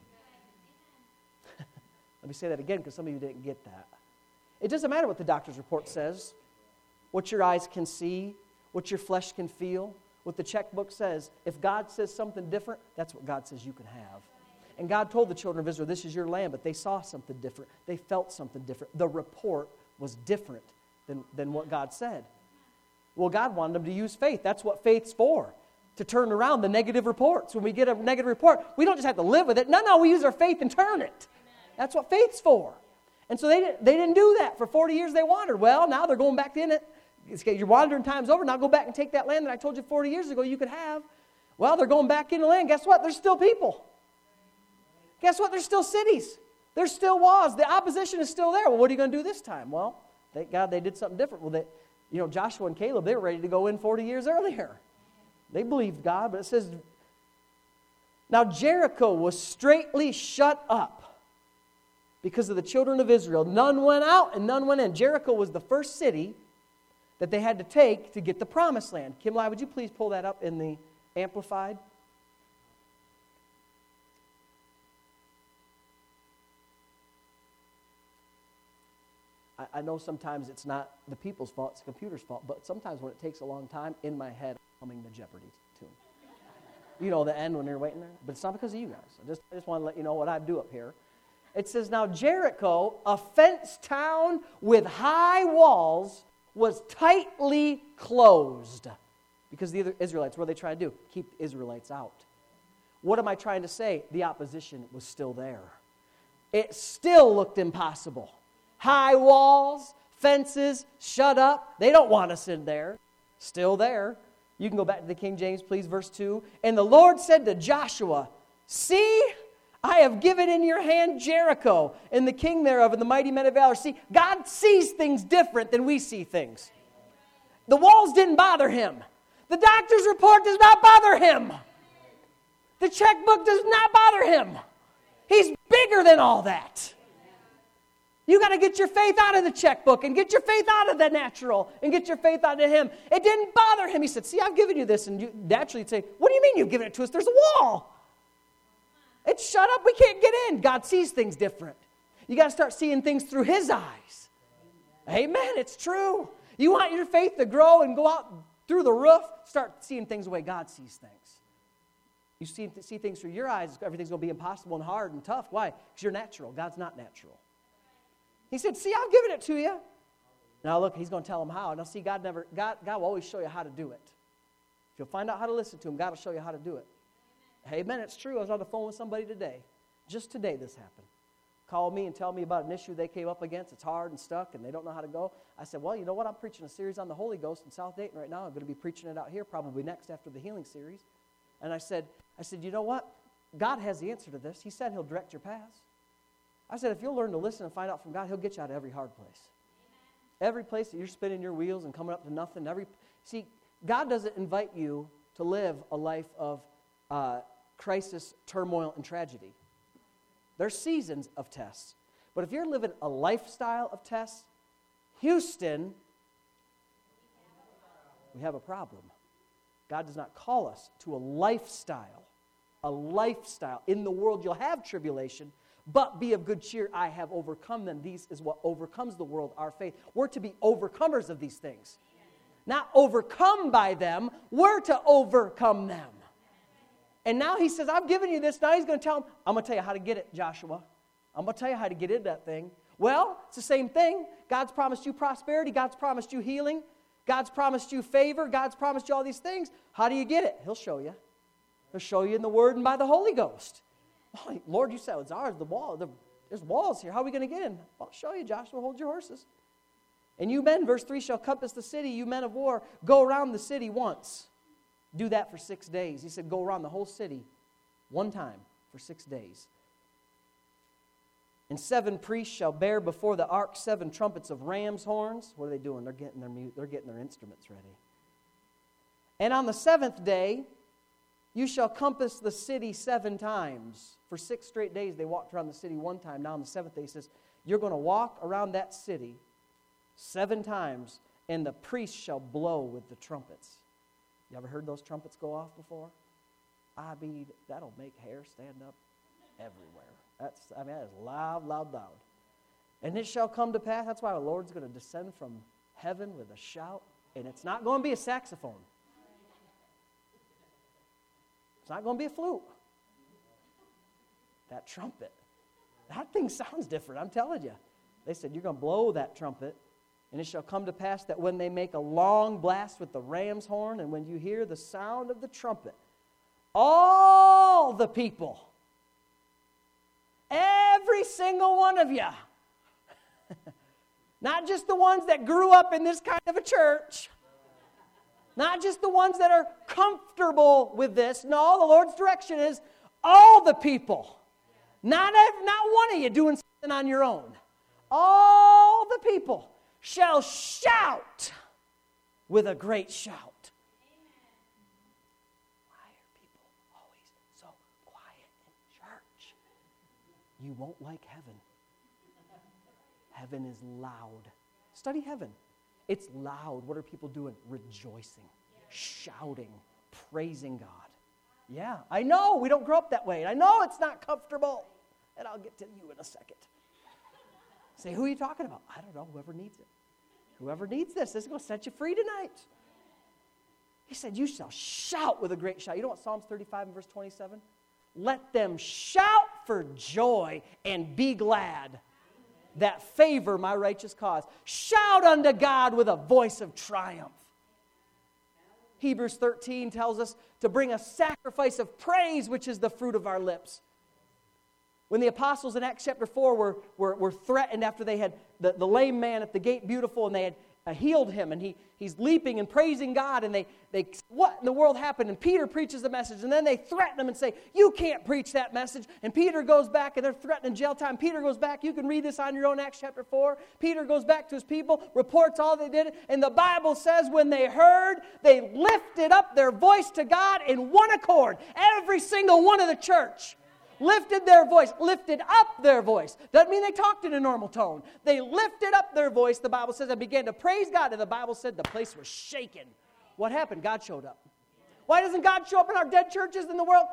Let me say that again because some of you didn't get that. It doesn't matter what the doctor's report says, what your eyes can see, what your flesh can feel, what the checkbook says. If God says something different, that's what God says you can have. And God told the children of Israel, this is your land, but they saw something different. They felt something different. The report was different than, than what God said. Well, God wanted them to use faith. That's what faith's for, to turn around the negative reports. When we get a negative report, we don't just have to live with it. No, no, we use our faith and turn it. That's what faith's for. And so they didn't, they didn't do that. For forty years they wandered. Well, now they're going back in it. Your wandering time's over. Now go back and take that land that I told you forty years ago you could have. Well, they're going back in the land. Guess what? There's still people. Guess what? There's still cities. There's still walls. The opposition is still there. Well, what are you going to do this time? Well, thank God they did something different. Well, they, you know, Joshua and Caleb, they were ready to go in forty years earlier. They believed God, but it says, now Jericho was straitly shut up because of the children of Israel. None went out and none went in. Jericho was the first city that they had to take to get the promised land. Kimli, would you please pull that up in the Amplified? I, I know sometimes it's not the people's fault, it's the computer's fault, but sometimes when it takes a long time, in my head, I'm humming the Jeopardy tune. You know, the end when you're waiting there. But it's not because of you guys. I just, I just want to let you know what I do up here. It says, now Jericho, a fenced town with high walls, was tightly closed. Because the other Israelites, what are they trying to do? Keep the Israelites out. What am I trying to say? The opposition was still there. It still looked impossible. High walls, fences, shut up. They don't want us in there. Still there. You can go back to the King James, please, verse two. And the Lord said to Joshua, see, I have given in your hand Jericho, and the king thereof, and the mighty men of valor. See, God sees things different than we see things. The walls didn't bother him. The doctor's report does not bother him. The checkbook does not bother him. He's bigger than all that. You got to get your faith out of the checkbook and get your faith out of the natural and get your faith out of him. It didn't bother him. He said, see, I've given you this. And you naturally you'd say, what do you mean you've given it to us? There's a wall. It's shut up. We can't get in. God sees things different. You got to start seeing things through his eyes. Amen. It's true. You want your faith to grow and go out through the roof? Start seeing things the way God sees things. You see, see things through your eyes, everything's going to be impossible and hard and tough. Why? Because you're natural. God's not natural. He said, see, I've given it to you. Now look, he's going to tell them how. Now see, God never, God, God will always show you how to do it. If you'll find out how to listen to him, God will show you how to do it. Amen. It's true. I was on the phone with somebody today. Just today this happened. Called me and tell me about an issue they came up against. It's hard and stuck and they don't know how to go. I said, well, you know what? I'm preaching a series on the Holy Ghost in South Dayton right now. I'm going to be preaching it out here probably next after the healing series. And I said, I said, you know what? God has the answer to this. He said he'll direct your paths. I said, if you'll learn to listen and find out from God, he'll get you out of every hard place. Amen. Every place that you're spinning your wheels and coming up to nothing. Every See, God doesn't invite you to live a life of uh, crisis, turmoil, and tragedy. There's seasons of tests. But if you're living a lifestyle of tests, Houston, we have a problem. God does not call us to a lifestyle. A lifestyle. In the world you'll have tribulation, but be of good cheer. I have overcome them. These is what overcomes the world, our faith. We're to be overcomers of these things. Not overcome by them. We're to overcome them. And now he says, I've given you this. Now he's going to tell them, I'm going to tell you how to get it, Joshua. I'm going to tell you how to get into that thing. Well, it's the same thing. God's promised you prosperity. God's promised you healing. God's promised you favor. God's promised you all these things. How do you get it? He'll show you. He'll show you in the Word and by the Holy Ghost. Oh, Lord, you said it's ours, the wall. The, there's walls here. How are we going to get in? I'll show you, Joshua. Hold your horses. And you men, verse three, shall compass the city, you men of war. Go around the city once. Do that for six days. He said, go around the whole city one time for six days. And seven priests shall bear before the ark seven trumpets of ram's horns. What are they doing? They're getting their they're getting their instruments ready. And on the seventh day, you shall compass the city seven times. For six straight days, they walked around the city one time. Now on the seventh day, he says, you're going to walk around that city seven times, and the priests shall blow with the trumpets. You ever heard those trumpets go off before? I mean, that'll make hair stand up everywhere. That's, I mean, that is loud, loud, loud. And it shall come to pass, that's why the Lord's going to descend from heaven with a shout, and it's not going to be a saxophone. It's not going to be a flute. That trumpet. That thing sounds different, I'm telling you. They said, you're going to blow that trumpet, and it shall come to pass that when they make a long blast with the ram's horn, and when you hear the sound of the trumpet, all the people, every single one of you, not just the ones that grew up in this kind of a church, not just the ones that are comfortable with this. No, the Lord's direction is all the people. Not, not one of you doing something on your own. All the people shall shout with a great shout. Why are people always so quiet in church? You won't like heaven. Heaven is loud. Study heaven. It's loud. What are people doing? Rejoicing, shouting, praising God. Yeah, I know we don't grow up that way. I know it's not comfortable. And I'll get to you in a second. Say, who are you talking about? I don't know, whoever needs it. Whoever needs this, this is going to set you free tonight. He said, you shall shout with a great shout. You know what Psalms thirty-five and verse twenty-seven? Let them shout for joy and be glad that favor my righteous cause. Shout unto God with a voice of triumph. Hebrews thirteen tells us to bring a sacrifice of praise, which is the fruit of our lips. When the apostles in Acts chapter four were, were, were threatened after they had the, the lame man at the gate beautiful and they had uh, healed him and he, he's leaping and praising God and they, they, what in the world happened? And Peter preaches the message and then they threaten him and say, you can't preach that message. And Peter goes back and they're threatening jail time. Peter goes back. You can read this on your own, Acts chapter four. Peter goes back to his people, reports all they did. And the Bible says when they heard, they lifted up their voice to God in one accord. Every single one of the church lifted their voice, lifted up their voice. Doesn't mean they talked in a normal tone. They lifted up their voice, the Bible says, and began to praise God. And the Bible said the place was shaken. What happened? God showed up. Why doesn't God show up in our dead churches in the world?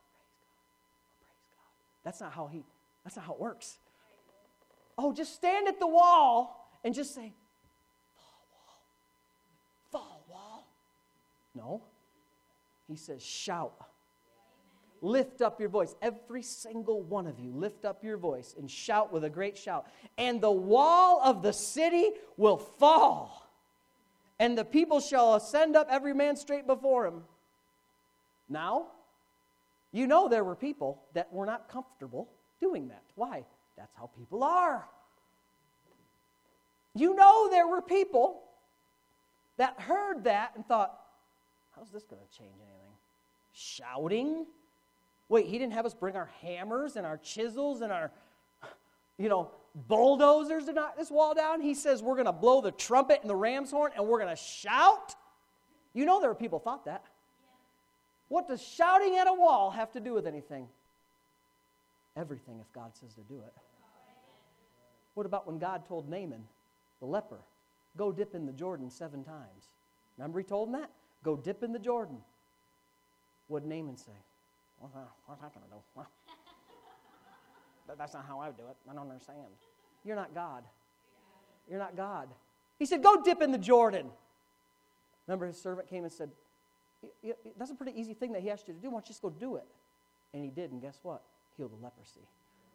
That's not how he, that's not how it works. Oh, just stand at the wall and just say, fall wall, fall wall. No. He says, shout. Lift up your voice. Every single one of you, lift up your voice and shout with a great shout. And the wall of the city will fall, and the people shall ascend up, every man straight before him. Now, you know there were people that were not comfortable doing that. Why? That's how people are. You know there were people that heard that and thought, how's this going to change anything? Shouting? Wait, he didn't have us bring our hammers and our chisels and our, you know, bulldozers to knock this wall down. He says we're going to blow the trumpet and the ram's horn and we're going to shout. You know there were people thought that. What does shouting at a wall have to do with anything? Everything if God says to do it. What about when God told Naaman, the leper, go dip in the Jordan seven times? Remember he told him that? Go dip in the Jordan. What did Naaman say? What's that, what's that going to do? Well, that's not how I would do it. I don't understand. You're not God. You're not God. He said, go dip in the Jordan. Remember his servant came and said, that's a pretty easy thing that he asked you to do. Why don't you just go do it? And he did, and guess what? Healed the leprosy.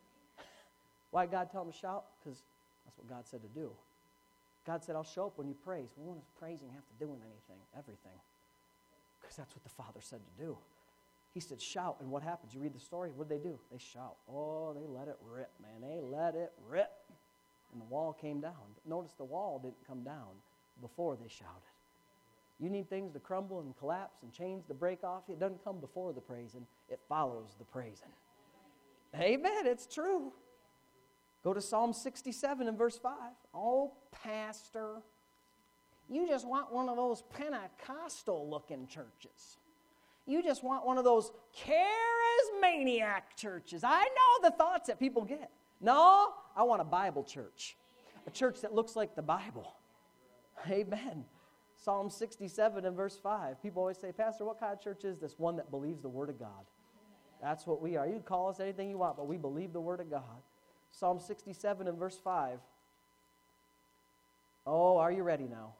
Why did God tell him to shout? Because that's what God said to do. God said, I'll show up when you praise. Well, when does praising have to do with anything? Everything. Because that's what the Father said to do. He said, shout, and what happens? You read the story, what did they do? They shout. Oh, they let it rip, man. They let it rip. And the wall came down. But notice the wall didn't come down before they shouted. You need things to crumble and collapse and chains to break off. It doesn't come before the praising. It follows the praising. Amen, it's true. Go to Psalm sixty-seven and verse five. Oh, pastor, you just want one of those Pentecostal-looking churches. You just want one of those charismaniac churches. I know the thoughts that people get. No, I want a Bible church. A church that looks like the Bible. Amen. Psalm sixty-seven and verse five. People always say, Pastor, what kind of church is this? One that believes the Word of God. That's what we are. You can call us anything you want, but we believe the Word of God. Psalm sixty-seven and verse five. Oh, are you ready now?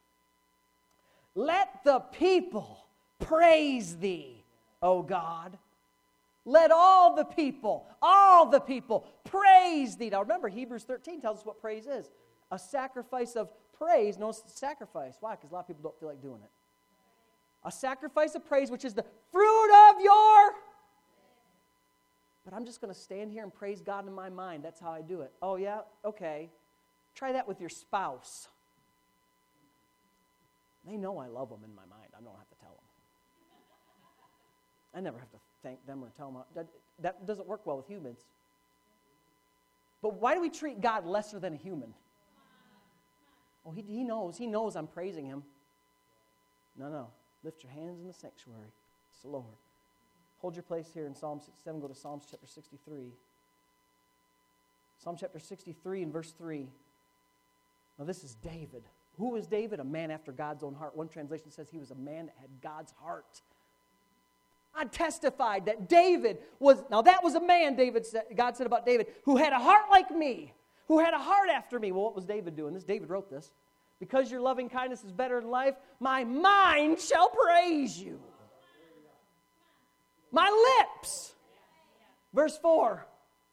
Let the people praise thee, O God. Let all the people, all the people praise thee. Now remember, Hebrews thirteen tells us what praise is. A sacrifice of praise. Notice sacrifice. Why? Because a lot of people don't feel like doing it. A sacrifice of praise, which is the fruit of your... But I'm just going to stand here and praise God in my mind. That's how I do it. Oh, yeah? Okay. Try that with your spouse. They know I love them in my mind. I don't have to tell them. I never have to thank them or tell them. That, that doesn't work well with humans. But why do we treat God lesser than a human? Oh, he, he knows. He knows I'm praising him. No, no. Lift your hands in the sanctuary. It's the Lord. Hold your place here in Psalm sixty-seven. Go to Psalms chapter sixty-three. Psalm chapter sixty-three and verse three. Now this is David. Who was David? A man after God's own heart. One translation says he was a man that had God's heart. God testified that David was, now that was a man, David said, God said about David, who had a heart like me, who had a heart after me. Well, what was David doing? This David wrote this. Because your loving kindness is better than life, my mind shall praise you. My lips. Verse four.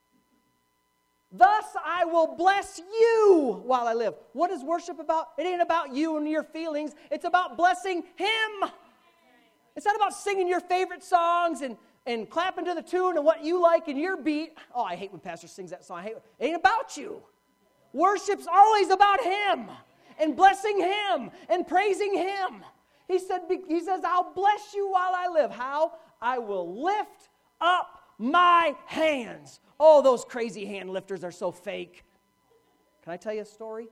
Thus I will bless you while I live. What is worship about? It ain't about you and your feelings. It's about blessing Him. It's not about singing your favorite songs and, and clapping to the tune and what you like and your beat. Oh, I hate when pastor sings that song. I hate it. It ain't about you. Worship's always about Him and blessing Him and praising Him. He said, he says, I'll bless you while I live. How? I will lift up my hands. Oh, those crazy hand lifters are so fake. Can I tell you a story?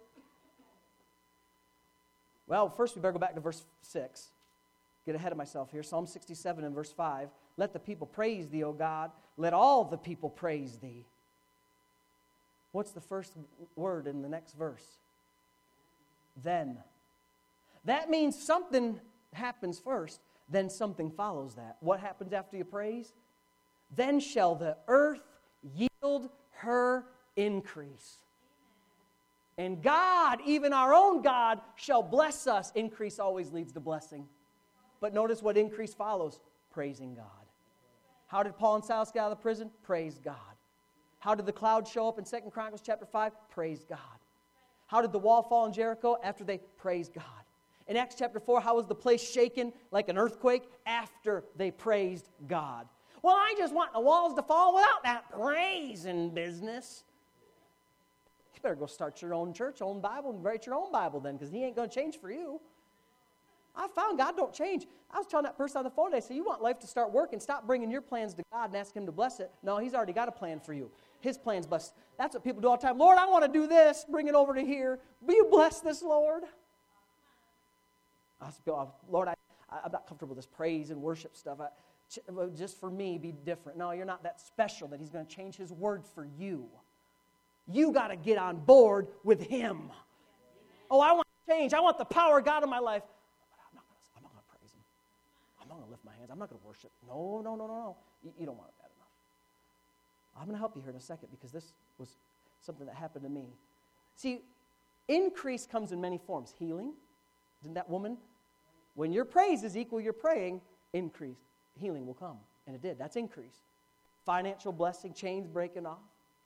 Well, first we better go back to verse six. Get ahead of myself here. Psalm sixty-seven and verse five. Let the people praise thee, O God. Let all the people praise thee. What's the first word in the next verse? Then. That means something happens first, then something follows that. What happens after you praise? Then shall the earth yield her increase. And God, even our own God, shall bless us. Increase always leads to blessing. But notice what increase follows. Praising God. How did Paul and Silas get out of the prison? Praise God. How did the cloud show up in Second Chronicles chapter five? Praise God. How did the wall fall in Jericho? After they praised God. In Acts chapter four, how was the place shaken like an earthquake? After they praised God. Well, I just want the walls to fall without that praising business. You better go start your own church, own Bible, and write your own Bible then, because He ain't going to change for you. I found God don't change. I was telling that person on the phone today, I said, you want life to start working, stop bringing your plans to God and ask Him to bless it. No, He's already got a plan for you. His plan's blessed. That's what people do all the time. Lord, I want to do this. Bring it over to here. Will you bless this, Lord? I said, Lord, I, I'm not comfortable with this praise and worship stuff. I, just for me, be different. No, you're not that special that He's going to change His word for you. You got to get on board with Him. Oh, I want to change. I want the power of God in my life. I'm not going to, I'm not going to praise Him. I'm not going to lift my hands. I'm not going to worship. No, no, no, no, no. You, you don't want it bad enough. I'm going to help you here in a second because this was something that happened to me. See, increase comes in many forms. Healing. Didn't that woman? When your praise is equal your praying, increase. Healing will come. And it did. That's increase. Financial blessing, chains breaking off.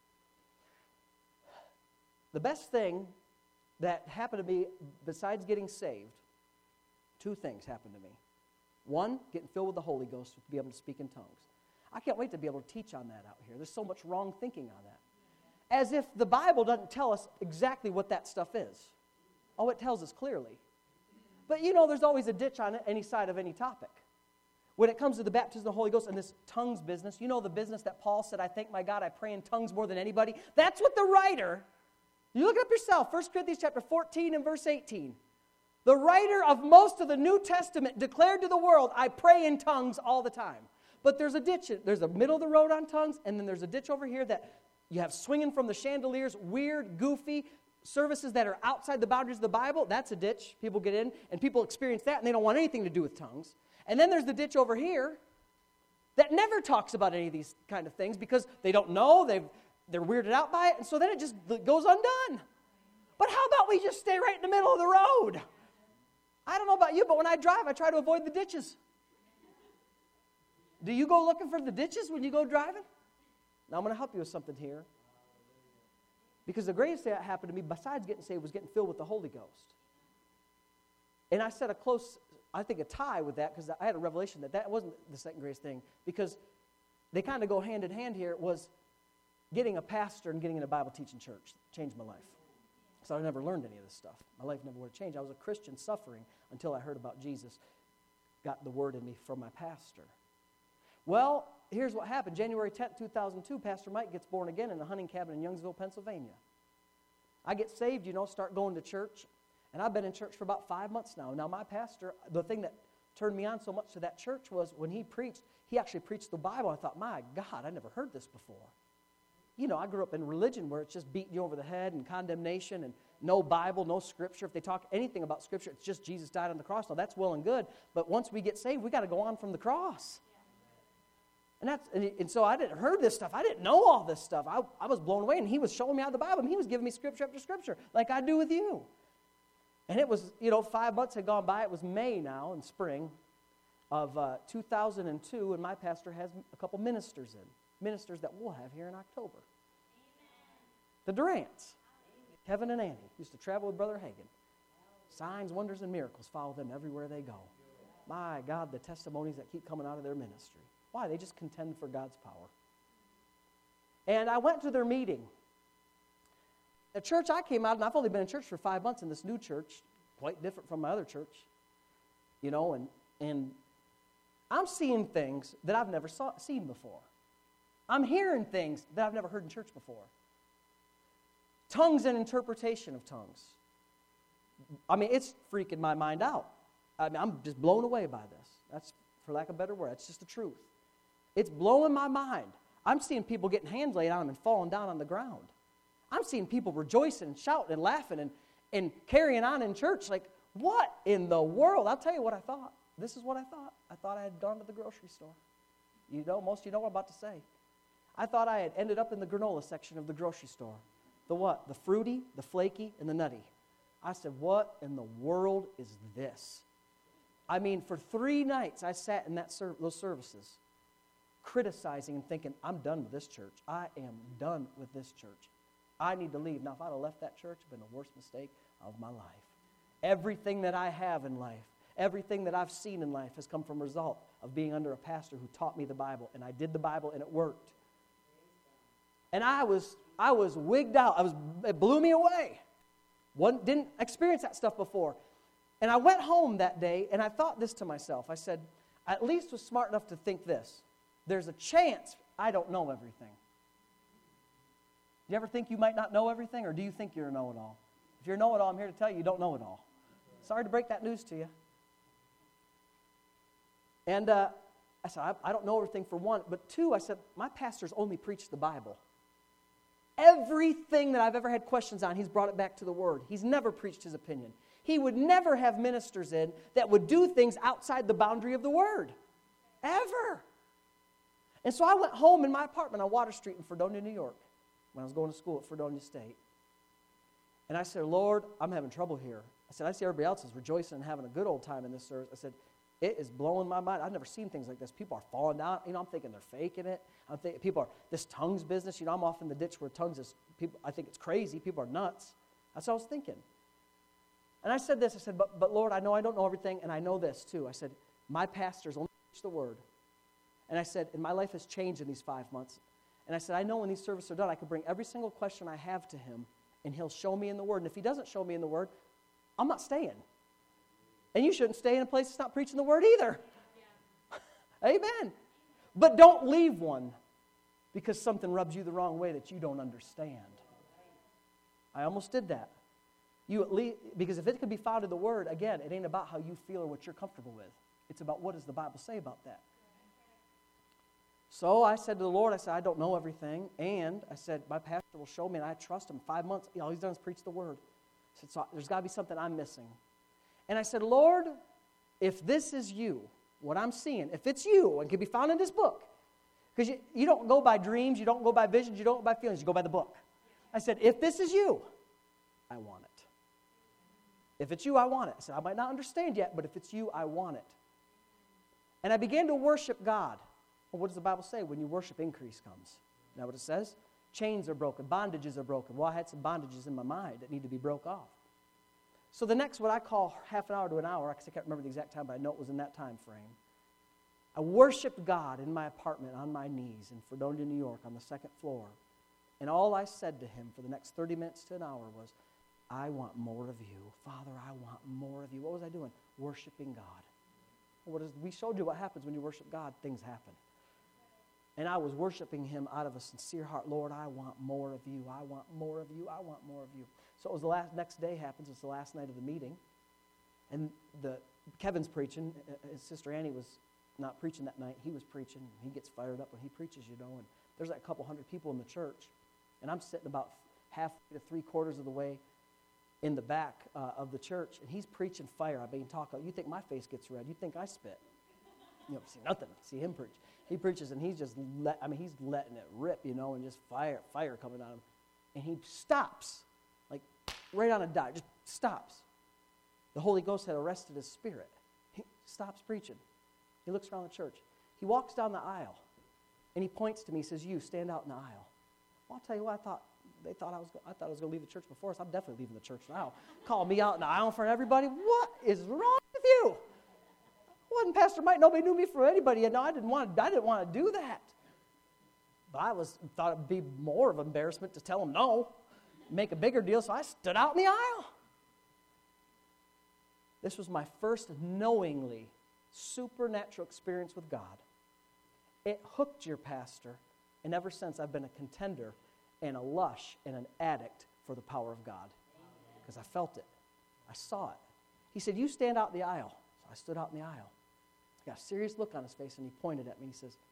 The best thing that happened to me, besides getting saved, two things happened to me. One, getting filled with the Holy Ghost to be able to speak in tongues. I can't wait to be able to teach on that out here. There's so much wrong thinking on that. As if the Bible doesn't tell us exactly what that stuff is. Oh, it tells us clearly. But you know, there's always a ditch on any side of any topic. When it comes to the baptism of the Holy Ghost and this tongues business, you know the business that Paul said, I thank my God, I pray in tongues more than anybody. That's what the writer, you look it up yourself, First Corinthians chapter fourteen and verse eighteen. The writer of most of the New Testament declared to the world, I pray in tongues all the time. But there's a ditch, there's a middle of the road on tongues, and then there's a ditch over here that you have swinging from the chandeliers, weird, goofy services that are outside the boundaries of the Bible. That's a ditch. People get in, and people experience that, and they don't want anything to do with tongues. And then there's the ditch over here that never talks about any of these kind of things because they don't know, they've, they're weirded out by it, and so then it just goes undone. But how about we just stay right in the middle of the road? I don't know about you, but when I drive, I try to avoid the ditches. Do you go looking for the ditches when you go driving? Now I'm going to help you with something here. Because the greatest thing that happened to me, besides getting saved, was getting filled with the Holy Ghost. And I set a close, I think a tie with that, because I had a revelation that that wasn't the second greatest thing. Because they kind of go hand in hand here, was getting a pastor and getting in a Bible teaching church changed my life. So I never learned any of this stuff. My life never would have changed. I was a Christian suffering until I heard about Jesus. Got the word in me from my pastor. Well, here's what happened. January tenth, two thousand two, Pastor Mike gets born again in a hunting cabin in Youngsville, Pennsylvania. I get saved, you know, start going to church. And I've been in church for about five months now. Now, my pastor, the thing that turned me on so much to that church was when he preached, he actually preached the Bible. I thought, my God, I never heard this before. You know, I grew up in religion where it's just beating you over the head and condemnation and no Bible, no Scripture. If they talk anything about Scripture, it's just Jesus died on the cross. Now, that's well and good. But once we get saved, we got to go on from the cross. And that's and, and so I didn't heard this stuff. I didn't know all this stuff. I, I was blown away, and he was showing me out of the Bible, and he was giving me scripture after scripture, like I do with you. And it was, you know, five months had gone by. It was May now in spring of uh, two thousand two, and my pastor has a couple ministers in, ministers that we'll have here in October. Amen. The Durants, Kevin and Annie, used to travel with Brother Hagin. Signs, wonders, and miracles follow them everywhere they go. My God, the testimonies that keep coming out of their ministry. Why? They just contend for God's power. And I went to their meeting. The church I came out, and I've only been in church for five months in this new church, quite different from my other church, you know, and and I'm seeing things that I've never saw, seen before. I'm hearing things that I've never heard in church before. Tongues and interpretation of tongues. I mean, it's freaking my mind out. I mean, I'm just blown away by this. That's, for lack of a better word, that's just the truth. It's blowing my mind. I'm seeing people getting hands laid on them and falling down on the ground. I'm seeing people rejoicing and shouting and laughing and, and carrying on in church. Like, what in the world? I'll tell you what I thought. This is what I thought. I thought I had gone to the grocery store. You know, most of you know what I'm about to say. I thought I had ended up in the granola section of the grocery store. The what? The fruity, the flaky, and the nutty. I said, what in the world is this? I mean, for three nights I sat in that ser- those services criticizing and thinking, I'm done with this church. I am done with this church. I need to leave. Now, if I'd have left that church, it would have been the worst mistake of my life. Everything that I have in life, everything that I've seen in life has come from a result of being under a pastor who taught me the Bible, and I did the Bible, and it worked. And I was I was wigged out. I was it blew me away. One didn't experience that stuff before. And I went home that day, and I thought this to myself. I said, I at least was smart enough to think this. There's a chance I don't know everything. Do you ever think you might not know everything, or do you think you're a know-it-all? If you're a know-it-all, I'm here to tell you you don't know it all. Sorry to break that news to you. And uh, I said, I, I don't know everything for one. But two, I said, my pastor's only preached the Bible. Everything that I've ever had questions on, he's brought it back to the Word. He's never preached his opinion. He would never have ministers in that would do things outside the boundary of the Word. Ever. And so I went home in my apartment on Water Street in Fredonia, New York, when I was going to school at Fredonia State. And I said, Lord, I'm having trouble here. I said, I see everybody else is rejoicing and having a good old time in this service. I said, it is blowing my mind. I've never seen things like this. People are falling down. You know, I'm thinking they're faking it. I'm thinking people are, this tongues business, you know, I'm off in the ditch where tongues is, people, I think it's crazy. People are nuts. That's what I was thinking. And I said this, I said, but, but Lord, I know I don't know everything, and I know this too. I said, my pastor's only preached the Word. And I said, and my life has changed in these five months. And I said, I know when these services are done, I can bring every single question I have to him, and he'll show me in the Word. And if he doesn't show me in the Word, I'm not staying. And you shouldn't stay in a place that's not preaching the Word either. Yeah. Amen. But don't leave one because something rubs you the wrong way that you don't understand. I almost did that. You at least, because if it can be found in the Word, again, it ain't about how you feel or what you're comfortable with. It's about what does the Bible say about that. So I said to the Lord, I said, I don't know everything. And I said, my pastor will show me, and I trust him. Five months, all he's done is preach the Word. I said, so there's got to be something I'm missing. And I said, Lord, if this is you, what I'm seeing, if it's you, and can be found in this book, because you, you don't go by dreams, you don't go by visions, you don't go by feelings, you go by the book. I said, if this is you, I want it. If it's you, I want it. I said, I might not understand yet, but if it's you, I want it. And I began to worship God. Well, what does the Bible say? When you worship, increase comes. Isn't that what it says? Chains are broken. Bondages are broken. Well, I had some bondages in my mind that need to be broke off. So the next, what I call half an hour to an hour, because I can't remember the exact time, but I know it was in that time frame, I worshiped God in my apartment on my knees in Fredonia, New York, on the second floor. And all I said to him for the next thirty minutes to an hour was, I want more of you. Father, I want more of you. What was I doing? Worshiping God. What is, we showed you what happens when you worship God. Things happen. And I was worshiping him out of a sincere heart. Lord, I want more of you. I want more of you. I want more of you. So it was the last, next day happens. It's the last night of the meeting. And the Kevin's preaching. His sister Annie was not preaching that night. He was preaching. He gets fired up when he preaches, you know. And there's like a couple hundred people in the church. And I'm sitting about half to three quarters of the way in the back uh, of the church. And he's preaching fire. I've been talking. You think my face gets red. You think I spit. you know, see nothing. See him preach. He preaches, and he's just, let, I mean, he's letting it rip, you know, and just fire, fire coming on him. And he stops, like right on a dot, just stops. The Holy Ghost had arrested his spirit. He stops preaching. He looks around the church. He walks down the aisle, and he points to me. He says, "You stand out in the aisle." Well, I'll tell you what. I thought they thought I was. I thought I was going to leave the church before, so I'm definitely leaving the church now. Call me out in the aisle in front of everybody. What is wrong with you? Wasn't Pastor Mike? Nobody knew me from anybody. No, I didn't want. I didn't want to do that. But I was thought it'd be more of an embarrassment to tell him no, make a bigger deal. So I stood out in the aisle. This was my first knowingly supernatural experience with God. It hooked your pastor, and ever since I've been a contender and a lush and an addict for the power of God. Because I felt it. I saw it. He said, "You stand out in the aisle." So I stood out in the aisle. He got a serious look on his face, and he pointed at me and he says,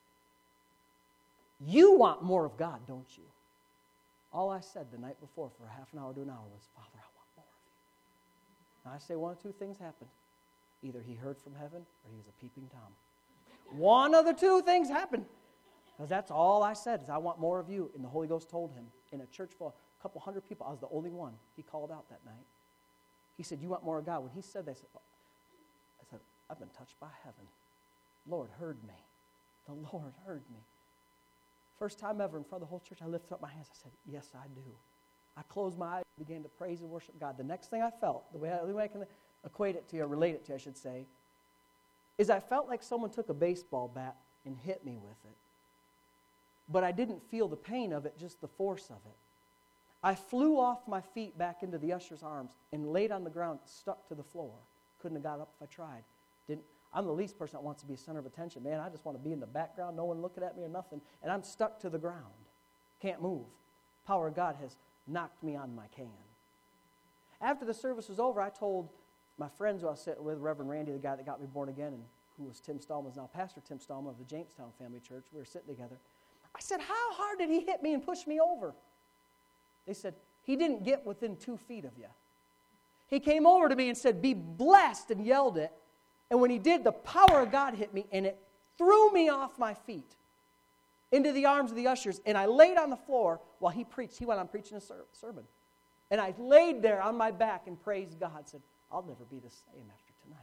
"You want more of God, don't you?" All I said the night before for a half an hour to an hour was, "Father, I want more of you." And I say one of two things happened. Either he heard from heaven or he was a peeping Tom. One of the two things happened. Because that's all I said is, "I want more of you." And the Holy Ghost told him in a church full of a couple hundred people, I was the only one he called out that night. He said, "You want more of God?" When he said that, I said, I said, "I've been touched by heaven. Lord heard me. The Lord heard me." First time ever in front of the whole church, I lifted up my hands. I said, "Yes, I do." I closed my eyes and began to praise and worship God. The next thing I felt, the way I, the way I can equate it to you, or relate it to you, I should say, is I felt like someone took a baseball bat and hit me with it. But I didn't feel the pain of it, just the force of it. I flew off my feet back into the usher's arms and laid on the ground, stuck to the floor. Couldn't have got up if I tried. Didn't. I'm the least person that wants to be a center of attention. Man, I just want to be in the background, no one looking at me or nothing, and I'm stuck to the ground. Can't move. Power of God has knocked me on my can. After the service was over, I told my friends who I was sitting with, Reverend Randy, the guy that got me born again, and who was Tim Stallman's now Pastor Tim Stallman of the Jamestown Family Church. We were sitting together. I said, "How hard did he hit me and push me over?" They said, "He didn't get within two feet of you. He came over to me and said, 'Be blessed,' and yelled it. And when he did, the power of God hit me, and it threw me off my feet into the arms of the ushers. And I laid on the floor while he preached. He went on preaching a ser- sermon. And I laid there on my back and praised God. Said, "I'll never be the same after tonight."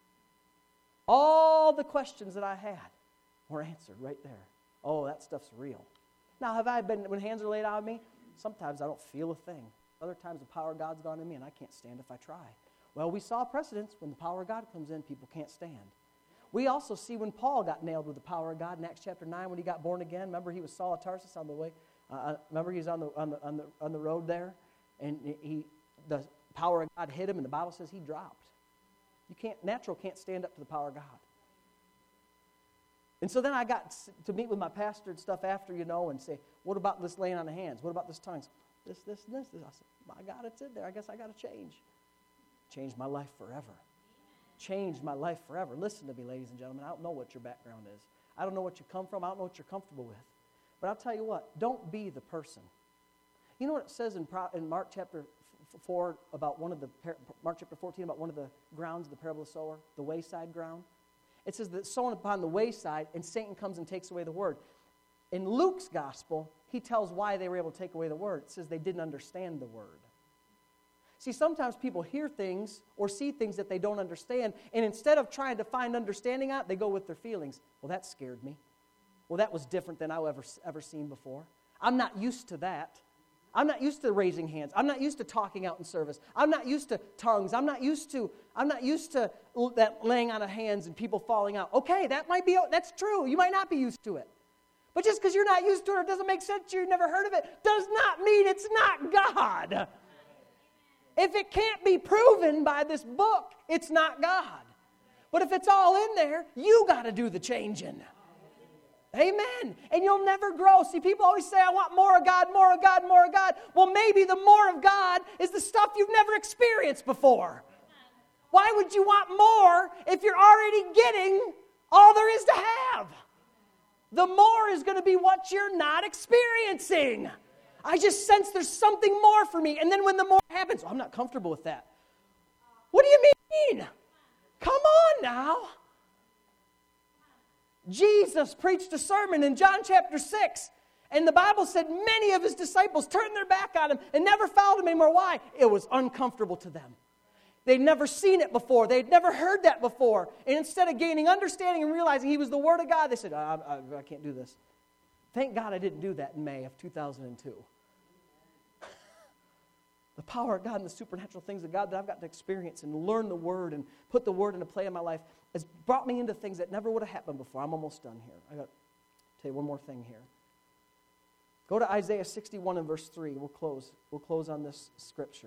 All the questions that I had were answered right there. Oh, that stuff's real. Now, have I been, when hands are laid on me, sometimes I don't feel a thing. Other times the power of God's gone in me, and I can't stand if I try. Well, we saw precedents. When the power of God comes in, people can't stand. We also see when Paul got nailed with the power of God in Acts chapter nine when he got born again. Remember, he was Saul of Tarsus on the way. Uh, remember, he was on the, on, the, on, the, on the road there, and he the power of God hit him, and the Bible says he dropped. You can't, natural can't stand up to the power of God. And so then I got to meet with my pastor and stuff after, you know, and say, "What about this laying on the hands? What about this tongues? This, this, this, this." I said, "My God, it's in there. I guess I got to change." Changed my life forever. Changed my life forever. Listen to me, ladies and gentlemen. I don't know what your background is. I don't know what you come from. I don't know what you're comfortable with. But I'll tell you what, don't be the person. You know what it says in, in Mark chapter four about one of the, Mark chapter fourteen about one of the grounds of the parable of the sower, the wayside ground? It says that sown upon the wayside, and Satan comes and takes away the word. In Luke's gospel, he tells why they were able to take away the word. It says they didn't understand the word. See, sometimes people hear things or see things that they don't understand, and instead of trying to find understanding out, they go with their feelings. Well, that scared me. Well, that was different than I've ever, ever seen before. I'm not used to that. I'm not used to raising hands. I'm not used to talking out in service. I'm not used to tongues. I'm not used to, I'm not used to that laying on of hands and people falling out. Okay, that might be, that's true. You might not be used to it. But just because you're not used to it or it doesn't make sense to you, you've never heard of it, does not mean it's not God. If it can't be proven by this book, it's not God. But if it's all in there, you got to do the changing. Amen. And you'll never grow. See, people always say, "I want more of God, more of God, more of God." Well, maybe the more of God is the stuff you've never experienced before. Why would you want more if you're already getting all there is to have? The more is going to be what you're not experiencing. I just sense there's something more for me. And then when the more happens, oh, I'm not comfortable with that. What do you mean? Come on now. Jesus preached a sermon in John chapter six. And the Bible said many of his disciples turned their back on him and never followed him anymore. Why? It was uncomfortable to them. They'd never seen it before. They'd never heard that before. And instead of gaining understanding and realizing he was the Word of God, they said, I, I, I can't do this. Thank God I didn't do that in May of two thousand two. The power of God and the supernatural things of God that I've got to experience and learn the Word and put the Word into play in my life has brought me into things that never would have happened before. I'm almost done here. I got to tell you one more thing here. Go to Isaiah sixty-one and verse three. We'll close. We'll close on this scripture.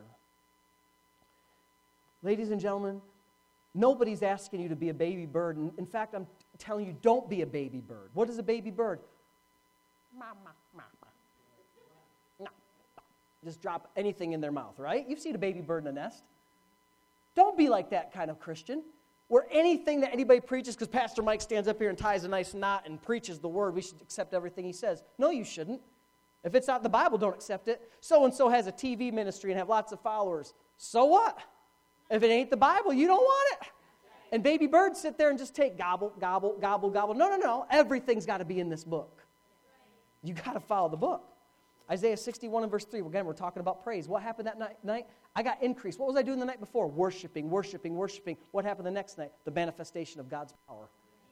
Ladies and gentlemen, nobody's asking you to be a baby bird. In fact, I'm telling you, don't be a baby bird. What is a baby bird? Mama, mama. No. Just drop anything in their mouth, right? You've seen a baby bird in a nest. Don't be like that kind of Christian, where anything that anybody preaches, because Pastor Mike stands up here and ties a nice knot and preaches the word, we should accept everything he says. No, you shouldn't. If it's not the Bible, don't accept it. So-and-so has a T V ministry and have lots of followers. So what? If it ain't the Bible, you don't want it. And baby birds sit there and just take gobble, gobble, gobble, gobble. No, no, no. Everything's got to be in this book. You got to follow the book. Isaiah sixty-one and verse three. Again, we're talking about praise. What happened that night? night? I got increased. What was I doing the night before? Worshiping, worshiping, worshiping. What happened the next night? The manifestation of God's power.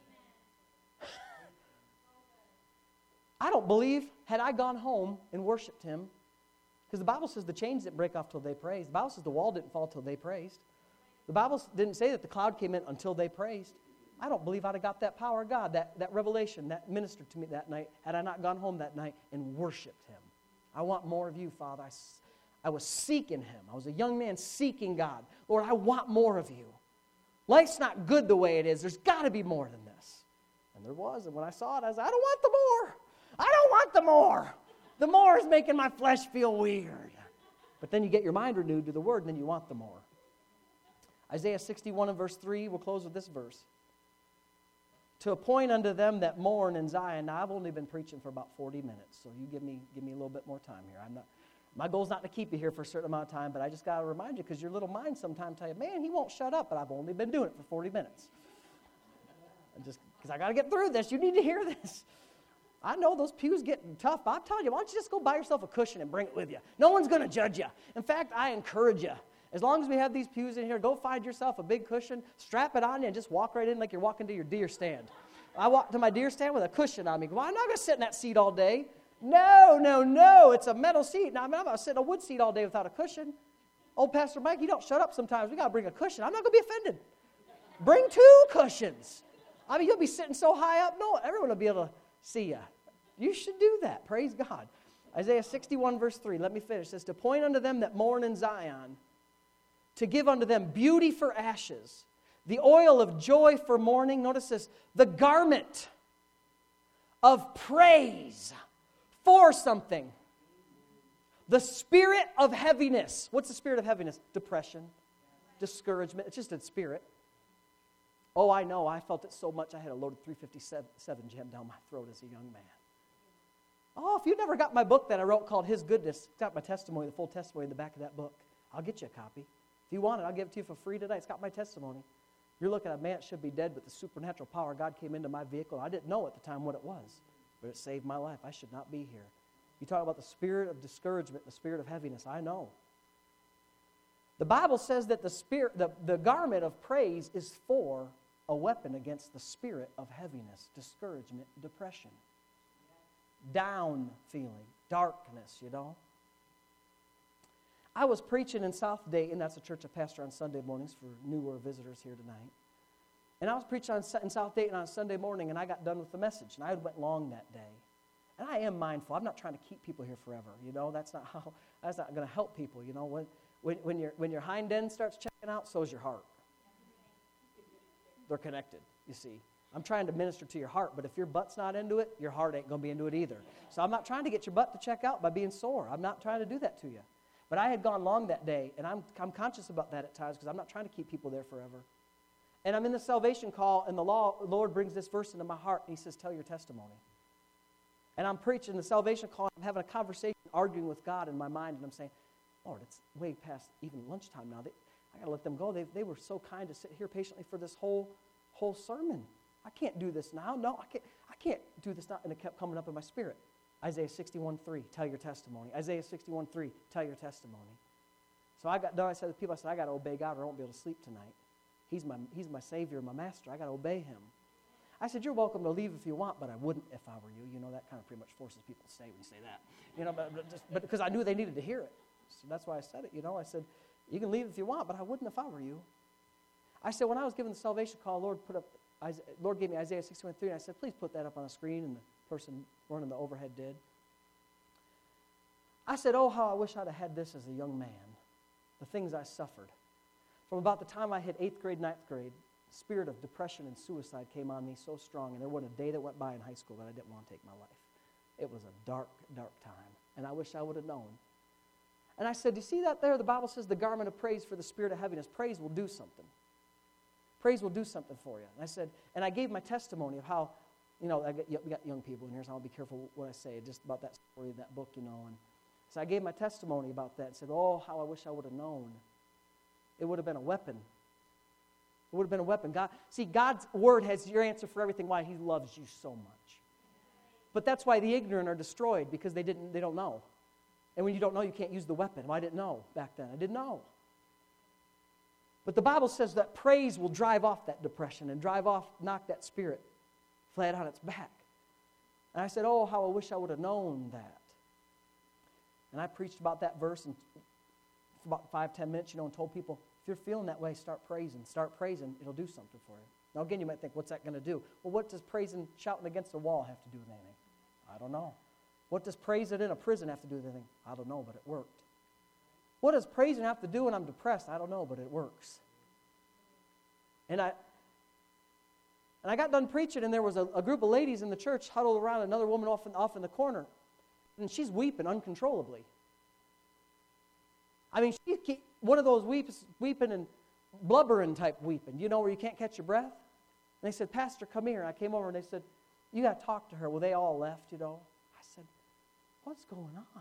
I don't believe, had I gone home and worshiped him, because the Bible says the chains didn't break off till they praised. The Bible says the wall didn't fall till they praised. The Bible didn't say that the cloud came in until they praised. I don't believe I'd have got that power of God, that, that revelation, that ministered to me that night, had I not gone home that night and worshiped him. I want more of you, Father. I, I was seeking him. I was a young man seeking God. Lord, I want more of you. Life's not good the way it is. There's got to be more than this. And there was. And when I saw it, I was like, I don't want the more. I don't want the more. The more is making my flesh feel weird. But then you get your mind renewed to the word, and then you want the more. Isaiah sixty-one and verse three, we'll close with this verse. To appoint unto them that mourn in Zion. Now, I've only been preaching for about forty minutes, so you give me give me a little bit more time here. I'm not. My goal is not to keep you here for a certain amount of time, but I just got to remind you, because your little mind sometimes tell you, man, he won't shut up, but I've only been doing it for forty minutes. And just because I got to get through this, you need to hear this. I know those pews get tough, but I'm telling you, why don't you just go buy yourself a cushion and bring it with you? No one's going to judge you. In fact, I encourage you. As long as we have these pews in here, go find yourself a big cushion, strap it on you, and just walk right in like you're walking to your deer stand. I walk to my deer stand with a cushion on me. Well, I'm not going to sit in that seat all day. No, no, no. It's a metal seat. Now, I'm not going to sit in a wood seat all day without a cushion. Old Pastor Mike, you don't shut up sometimes. We got to bring a cushion. I'm not going to be offended. Bring two cushions. I mean, you'll be sitting so high up, no, everyone will be able to see you. You should do that. Praise God. Isaiah sixty-one, verse three. Let me finish. It says, to point unto them that mourn in Zion, to give unto them beauty for ashes, the oil of joy for mourning. Notice this. The garment of praise for something. The spirit of heaviness. What's the spirit of heaviness? Depression, discouragement. It's just a spirit. Oh, I know. I felt it so much I had a loaded three fifty-seven jammed down my throat as a young man. Oh, if you never got my book that I wrote called His Goodness, it's got my testimony, the full testimony in the back of that book. I'll get you a copy. If you want it, I'll give it to you for free today. It's got my testimony. You're looking at a man that should be dead, but the supernatural power of God came into my vehicle. I didn't know at the time what it was, but it saved my life. I should not be here. You talk about the spirit of discouragement, the spirit of heaviness. I know. The Bible says that the spirit, the, the garment of praise is for a weapon against the spirit of heaviness, discouragement, depression, down feeling, darkness, you know. I was preaching in South Dayton. That's a church I pastor on Sunday mornings for newer visitors here tonight. And I was preaching on, in South Dayton on Sunday morning, and I got done with the message, and I went long that day. And I am mindful. I'm not trying to keep people here forever. You know, that's not how. That's not going to help people. You know, when when when your when your hind end starts checking out, so's your heart. They're connected. You see. I'm trying to minister to your heart, but if your butt's not into it, your heart ain't going to be into it either. So I'm not trying to get your butt to check out by being sore. I'm not trying to do that to you. But I had gone long that day, and I'm, I'm conscious about that at times because I'm not trying to keep people there forever. And I'm in the salvation call, and the law, the Lord brings this verse into my heart, and he says, tell your testimony. And I'm preaching the salvation call, I'm having a conversation, arguing with God in my mind, and I'm saying, Lord, it's way past even lunchtime now. They, I got to let them go. They, they were so kind to sit here patiently for this whole, whole sermon. I can't do this now. No, I can't, I can't do this now. And it kept coming up in my spirit. Isaiah sixty-one three, tell your testimony. Isaiah sixty-one three, tell your testimony. So I got done. I said to people, I said, I got to obey God or I won't be able to sleep tonight. He's my, he's my Savior, my Master. I got to obey Him. I said, you're welcome to leave if you want, but I wouldn't if I were you. You know, that kind of pretty much forces people to stay when you say that. You know, but, but, just, but because I knew they needed to hear it. So that's why I said it, you know. I said, you can leave if you want, but I wouldn't if I were you. I said, when I was given the salvation call, Lord put up, Lord gave me Isaiah sixty-one three, and I said, please put that up on the screen, and the person running the overhead did. I said, oh, how I wish I'd have had this as a young man, the things I suffered. From about the time I hit eighth grade, ninth grade, the spirit of depression and suicide came on me so strong, and there wasn't a day that went by in high school that I didn't want to take my life. It was a dark, dark time, and I wish I would have known. And I said, do you see that there? The Bible says the garment of praise for the spirit of heaviness. Praise will do something. Praise will do something for you. And I said, and I gave my testimony of how, you know, I got, we got young people in here, so I'll be careful what I say, just about that story in that book, you know. And so I gave my testimony about that and said, oh, how I wish I would have known. It would have been a weapon. It would have been a weapon. God, see, God's word has your answer for everything, why He loves you so much. But that's why the ignorant are destroyed, because they didn't, they don't know. And when you don't know, you can't use the weapon. Well, I didn't know back then. I didn't know. But the Bible says that praise will drive off that depression and drive off, knock that spirit flat on its back. And I said, oh, how I wish I would have known that. And I preached about that verse in for about five, ten minutes, you know, and told people, if you're feeling that way, start praising. Start praising. It'll do something for you. Now, again, you might think, what's that going to do? Well, what does praising, shouting against the wall have to do with anything? I don't know. What does praising in a prison have to do with anything? I don't know, but it worked. What does praising have to do when I'm depressed? I don't know, but it works. And I and I got done preaching, and there was a, a group of ladies in the church huddled around another woman off in, off in the corner, and she's weeping uncontrollably. I mean, she keep, one of those weeps, weeping and blubbering type weeping, you know, where you can't catch your breath. And they said, Pastor, come here. And I came over, and they said, you got to talk to her. Well, they all left, you know. I said, what's going on?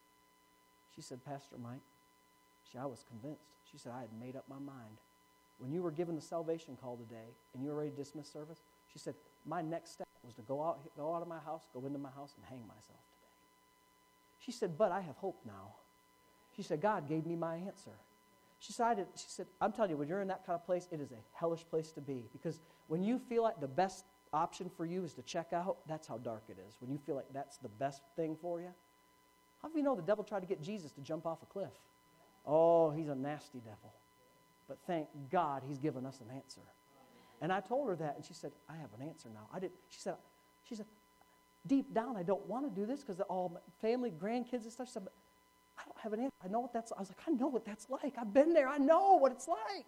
She said, Pastor Mike, she, I was convinced. She said, I had made up my mind. When you were given the salvation call today and you were ready to dismiss service, she said, my next step was to go out, go out of my house, go into my house, and hang myself today. She said, but I have hope now. She said, God gave me my answer. She said, she said, I'm telling you, when you're in that kind of place, it is a hellish place to be. Because when you feel like the best option for you is to check out, that's how dark it is. When you feel like that's the best thing for you. How do you know the devil tried to get Jesus to jump off a cliff? Oh, he's a nasty devil. But thank God He's given us an answer. And I told her that, and she said, I have an answer now. I did. She said, she said, deep down, I don't want to do this because all my family, grandkids and stuff. She said, but I don't have an answer. I know what that's like. I was like, I know what that's like. I've been there. I know what it's like.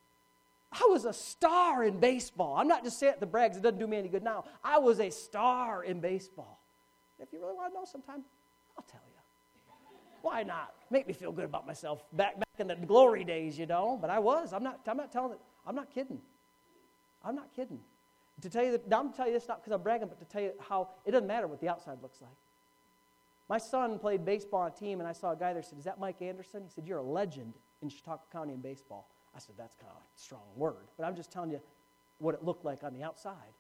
I was a star in baseball. I'm not just saying it to brag, it doesn't do me any good now. I was a star in baseball. If you really want to know sometime, I'll tell you. Why not? Make me feel good about myself back back in the glory days, you know. But I was. I'm not. I'm not telling it. I'm not kidding. I'm not kidding. To tell you that, I'm telling you this not because I'm bragging, but to tell you how it doesn't matter what the outside looks like. My son played baseball on a team, and I saw a guy there. Said, "Is that Mike Anderson?" He said, "You're a legend in Chautauqua County in baseball." I said, "That's kind of a strong word, but I'm just telling you what it looked like on the outside."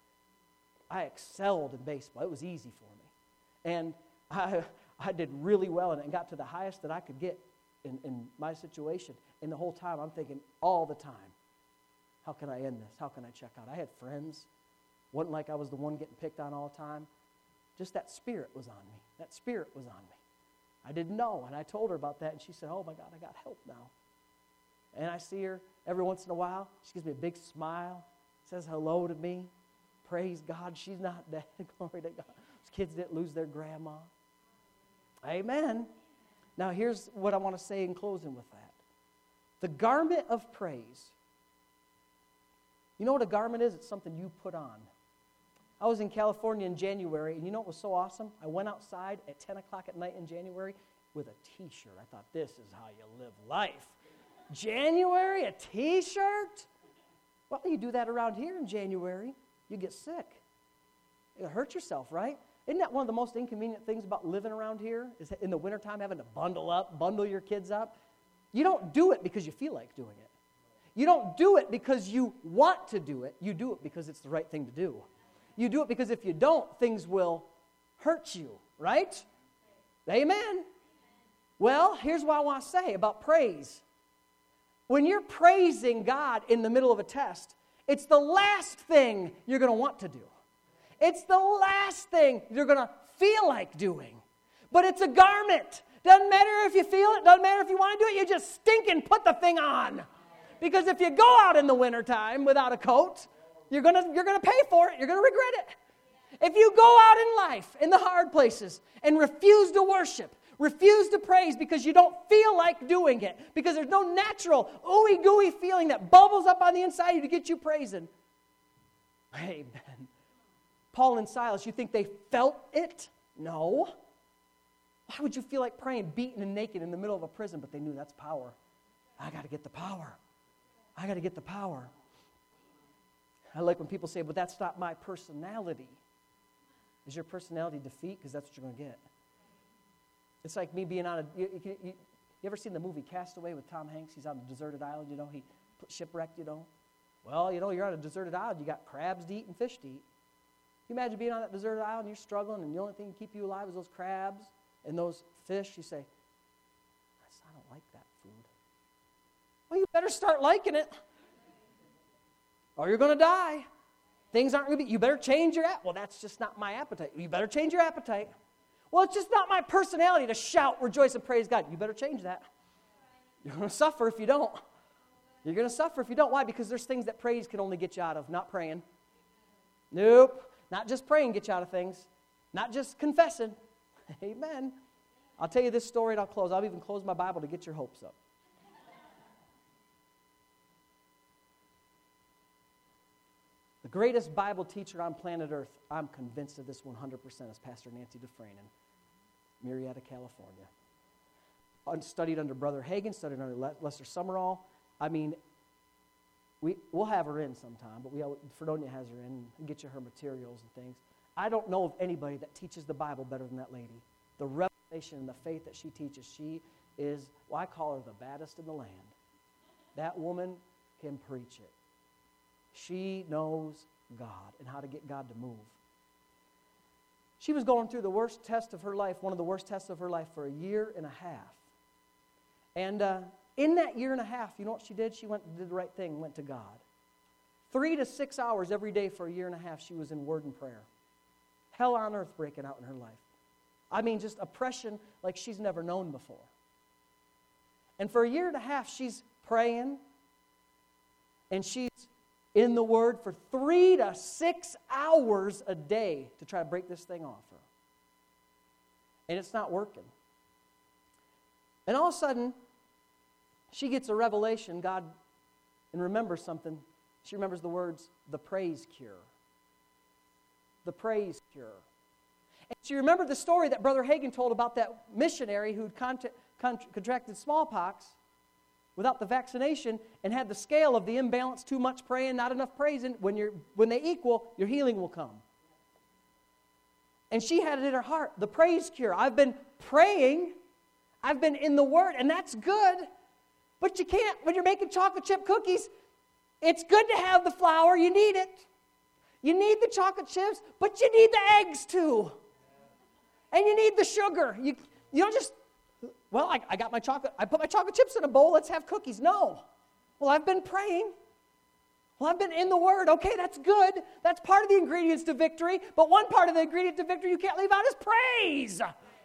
I excelled in baseball. It was easy for me, and I. I did really well in it and got to the highest that I could get in, in my situation. And the whole time I'm thinking all the time, how can I end this? How can I check out? I had friends. Wasn't like I was the one getting picked on all the time. Just that spirit was on me. That spirit was on me. I didn't know. And I told her about that, and she said, oh, my God, I got help now. And I see her every once in a while. She gives me a big smile, says hello to me. Praise God, she's not dead. Glory to God. Those kids didn't lose their grandma. Amen. Now here's what I want to say in closing with that. The garment of praise. You know what a garment is? It's something you put on. I was in California in January, and you know what was so awesome? I went outside at ten o'clock at night in January with a T-shirt. I thought, this is how you live life. January, a T-shirt? Well, you do that around here in January. You get sick. You hurt yourself, right? Isn't that one of the most inconvenient things about living around here? Is in the wintertime having to bundle up, bundle your kids up? You don't do it because you feel like doing it. You don't do it because you want to do it. You do it because it's the right thing to do. You do it because if you don't, things will hurt you, right? Amen. Well, here's what I want to say about praise. When you're praising God in the middle of a test, it's the last thing you're going to want to do. It's the last thing you're going to feel like doing. But it's a garment. Doesn't matter if you feel it, doesn't matter if you want to do it, you just stinking put the thing on. Because if you go out in the wintertime without a coat, you're going to you're going to pay for it. You're going to regret it. If you go out in life, in the hard places, and refuse to worship, refuse to praise because you don't feel like doing it, because there's no natural, ooey-gooey feeling that bubbles up on the inside of you to get you praising. Amen. Paul and Silas, you think they felt it? No. Why would you feel like praying, beaten and naked in the middle of a prison? But they knew that's power. I got to get the power. I got to get the power. I like when people say, but that's not my personality. Is your personality defeat? Because that's what you're going to get. It's like me being on a... You, you, you, you ever seen the movie Castaway with Tom Hanks? He's on a deserted island, you know. He shipwrecked, you know. Well, you know, you're on a deserted island. You got crabs to eat and fish to eat. Can you imagine being on that deserted island, you're struggling, and the only thing to keep you alive is those crabs and those fish? You say, I don't like that food. Well, you better start liking it, or you're going to die. Things aren't going to be, you better change your appetite. Well, that's just not my appetite. You better change your appetite. Well, it's just not my personality to shout, rejoice, and praise God. You better change that. You're going to suffer if you don't. You're going to suffer if you don't. Why? Because there's things that praise can only get you out of, not praying. Nope. Not just praying gets you out of things. Not just confessing. Amen. I'll tell you this story and I'll close. I'll even close my Bible to get your hopes up. The greatest Bible teacher on planet Earth, I'm convinced of this one hundred percent, is Pastor Nancy Dufresne in Murrieta, California. Studied under Brother Hagin, studied under Lester Summerall. I mean, we, we'll have her in sometime, but we Fredonia has her in and get you her materials and things. I don't know of anybody that teaches the Bible better than that lady. The revelation and the faith that she teaches, she is, well, I call her the baddest in the land. That woman can preach it. She knows God and how to get God to move. She was going through the worst test of her life, one of the worst tests of her life, for a year and a half. And uh, in that year and a half, you know what she did? She went and did the right thing, went to God. Three to six hours every day for a year and a half, she was in word and prayer. Hell on earth breaking out in her life. I mean, just oppression like she's never known before. And for a year and a half, she's praying, and she's in the Word for three to six hours a day to try to break this thing off her. And it's not working. And all of a sudden, she gets a revelation, God, and remembers something. She remembers the words, the praise cure. The praise cure. And she remembered the story that Brother Hagin told about that missionary who'd cont- cont- contracted smallpox without the vaccination and had the scale of the imbalance, too much praying, not enough praising. When you're when they equal, your healing will come. And she had it in her heart, the praise cure. I've been praying, I've been in the Word, and that's good. But you can't, when you're making chocolate chip cookies, it's good to have the flour, you need it. You need the chocolate chips, but you need the eggs too. And you need the sugar. You, you don't just, well, I, I got my chocolate, I put my chocolate chips in a bowl, let's have cookies. No. Well, I've been praying. Well, I've been in the Word. Okay, that's good. That's part of the ingredients to victory. But one part of the ingredient to victory you can't leave out is praise.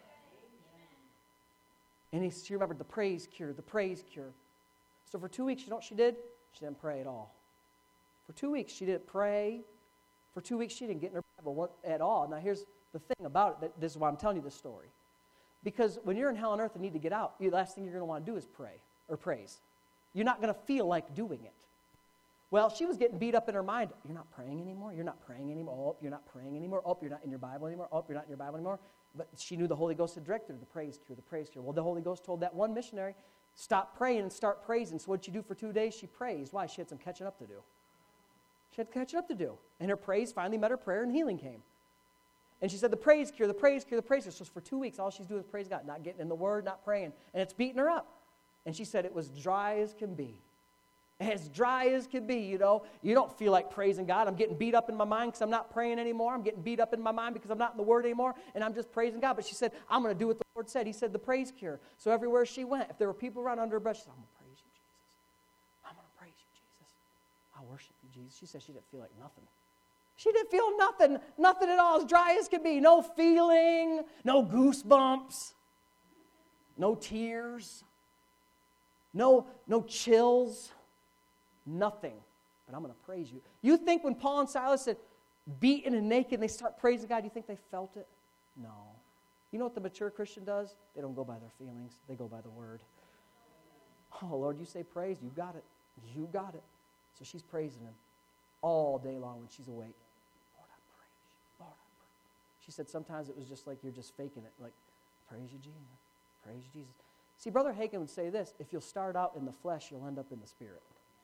And he, she remembered the praise cure, the praise cure. So for two weeks, you know what she did? She didn't pray at all. For two weeks, she didn't pray. For two weeks, she didn't get in her Bible at all. Now, here's the thing about it. This is why I'm telling you this story. Because when you're in hell on earth and need to get out, the last thing you're going to want to do is pray or praise. You're not going to feel like doing it. Well, she was getting beat up in her mind. You're not praying anymore? You're not praying anymore? Oh, you're not praying anymore? Oh, you're not in your Bible anymore? Oh, you're not in your Bible anymore? But she knew the Holy Ghost had directed her, the praise cure, the praise cure. Well, the Holy Ghost told that one missionary, stop praying and start praising. So what did she do for two days? She praised. Why? She had some catching up to do. She had catching up to do. And her praise finally met her prayer and healing came. And she said, the praise cure, the praise cure, the praise cure. So for two weeks, all she's doing is praise God, not getting in the Word, not praying. And it's beating her up. And she said it was dry as can be. as dry as can be, you know. You don't feel like praising God. I'm getting beat up in my mind because I'm not praying anymore. I'm getting beat up in my mind because I'm not in the Word anymore, and I'm just praising God. But she said, I'm going to do what the Lord said. He said the praise cure. So everywhere she went, if there were people around under her breath, she said, I'm going to praise you, Jesus. I'm going to praise you, Jesus. I worship you, Jesus. She said she didn't feel like nothing. She didn't feel nothing, nothing at all, as dry as could be. No feeling, no goosebumps, no tears, no, no chills. Nothing, but I'm going to praise you. You think when Paul and Silas said, beaten and naked, and they start praising God, you think they felt it? No. You know what the mature Christian does? They don't go by their feelings. They go by the Word. Oh, Lord, you say praise. You got it. You got it. So she's praising Him all day long when she's awake. Lord, I praise you. Lord, I praise you. She said sometimes it was just like you're just faking it. Like, praise you, Jesus. Praise you, Jesus. See, Brother Hagin would say this, if you'll start out in the flesh, you'll end up in the Spirit.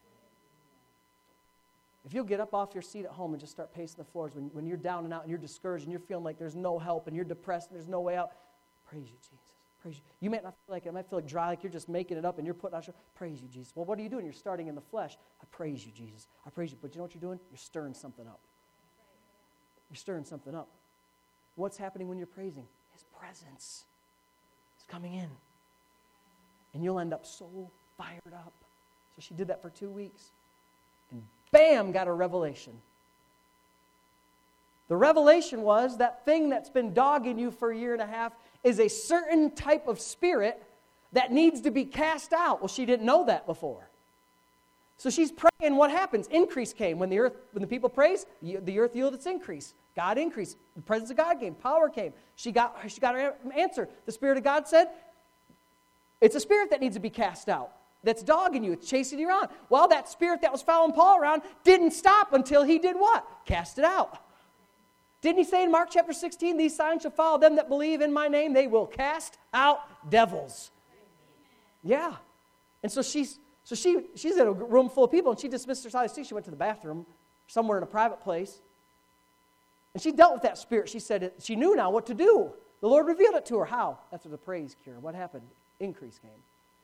If you'll get up off your seat at home and just start pacing the floors, when, when you're down and out and you're discouraged and you're feeling like there's no help and you're depressed and there's no way out, praise you, Jesus. Praise you. You might not feel like it. It might feel like dry, like you're just making it up and you're putting on show. Praise you, Jesus. Well, what are you doing? You're starting in the flesh. I praise you, Jesus. I praise you. But you know what you're doing? You're stirring something up. You're stirring something up. What's happening when you're praising? His presence is coming in. And you'll end up so fired up. So she did that for two weeks. And bam, got a revelation. The revelation was that thing that's been dogging you for a year and a half is a certain type of spirit that needs to be cast out. Well, she didn't know that before. So she's praying. What happens? Increase came. When the earth, when the people praised, the earth yielded its increase. God increased. The presence of God came. Power came. She got, she got her answer. The Spirit of God said, it's a spirit that needs to be cast out. That's dogging you. It's chasing you around. Well, that spirit that was following Paul around didn't stop until he did what? Cast it out. Didn't he say in Mark chapter sixteen, these signs shall follow them that believe in my name. They will cast out devils. Yeah. And so she's so she she's in a room full of people, and she dismissed her side. She went to the bathroom somewhere in a private place. And she dealt with that spirit. She said it, she knew now what to do. The Lord revealed it to her. How? After the praise cure. What happened? Increase came.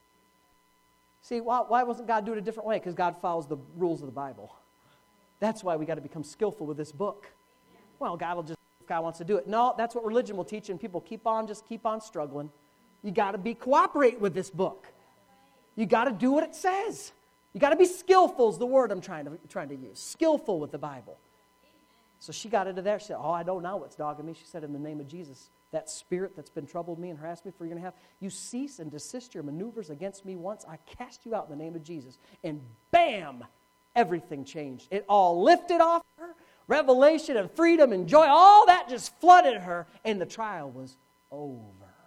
See, why, why wasn't God doing it a different way? Because God follows the rules of the Bible. That's why we got to become skillful with this book. Well, God will just, if God wants to do it. No, that's what religion will teach, and people keep on, just keep on struggling. You got to be cooperate with this book. You got to do what it says. You got to be skillful is the word I'm trying to, trying to use. Skillful with the Bible. So she got into there. She said, oh, I don't know what's dogging me. She said, in the name of Jesus, that spirit that's been troubled me and harassed me for a year and a half, you cease and desist your maneuvers against me once. I cast you out in the name of Jesus. And bam, everything changed. It all lifted off her. Revelation and freedom and joy, all that just flooded her, and the trial was over.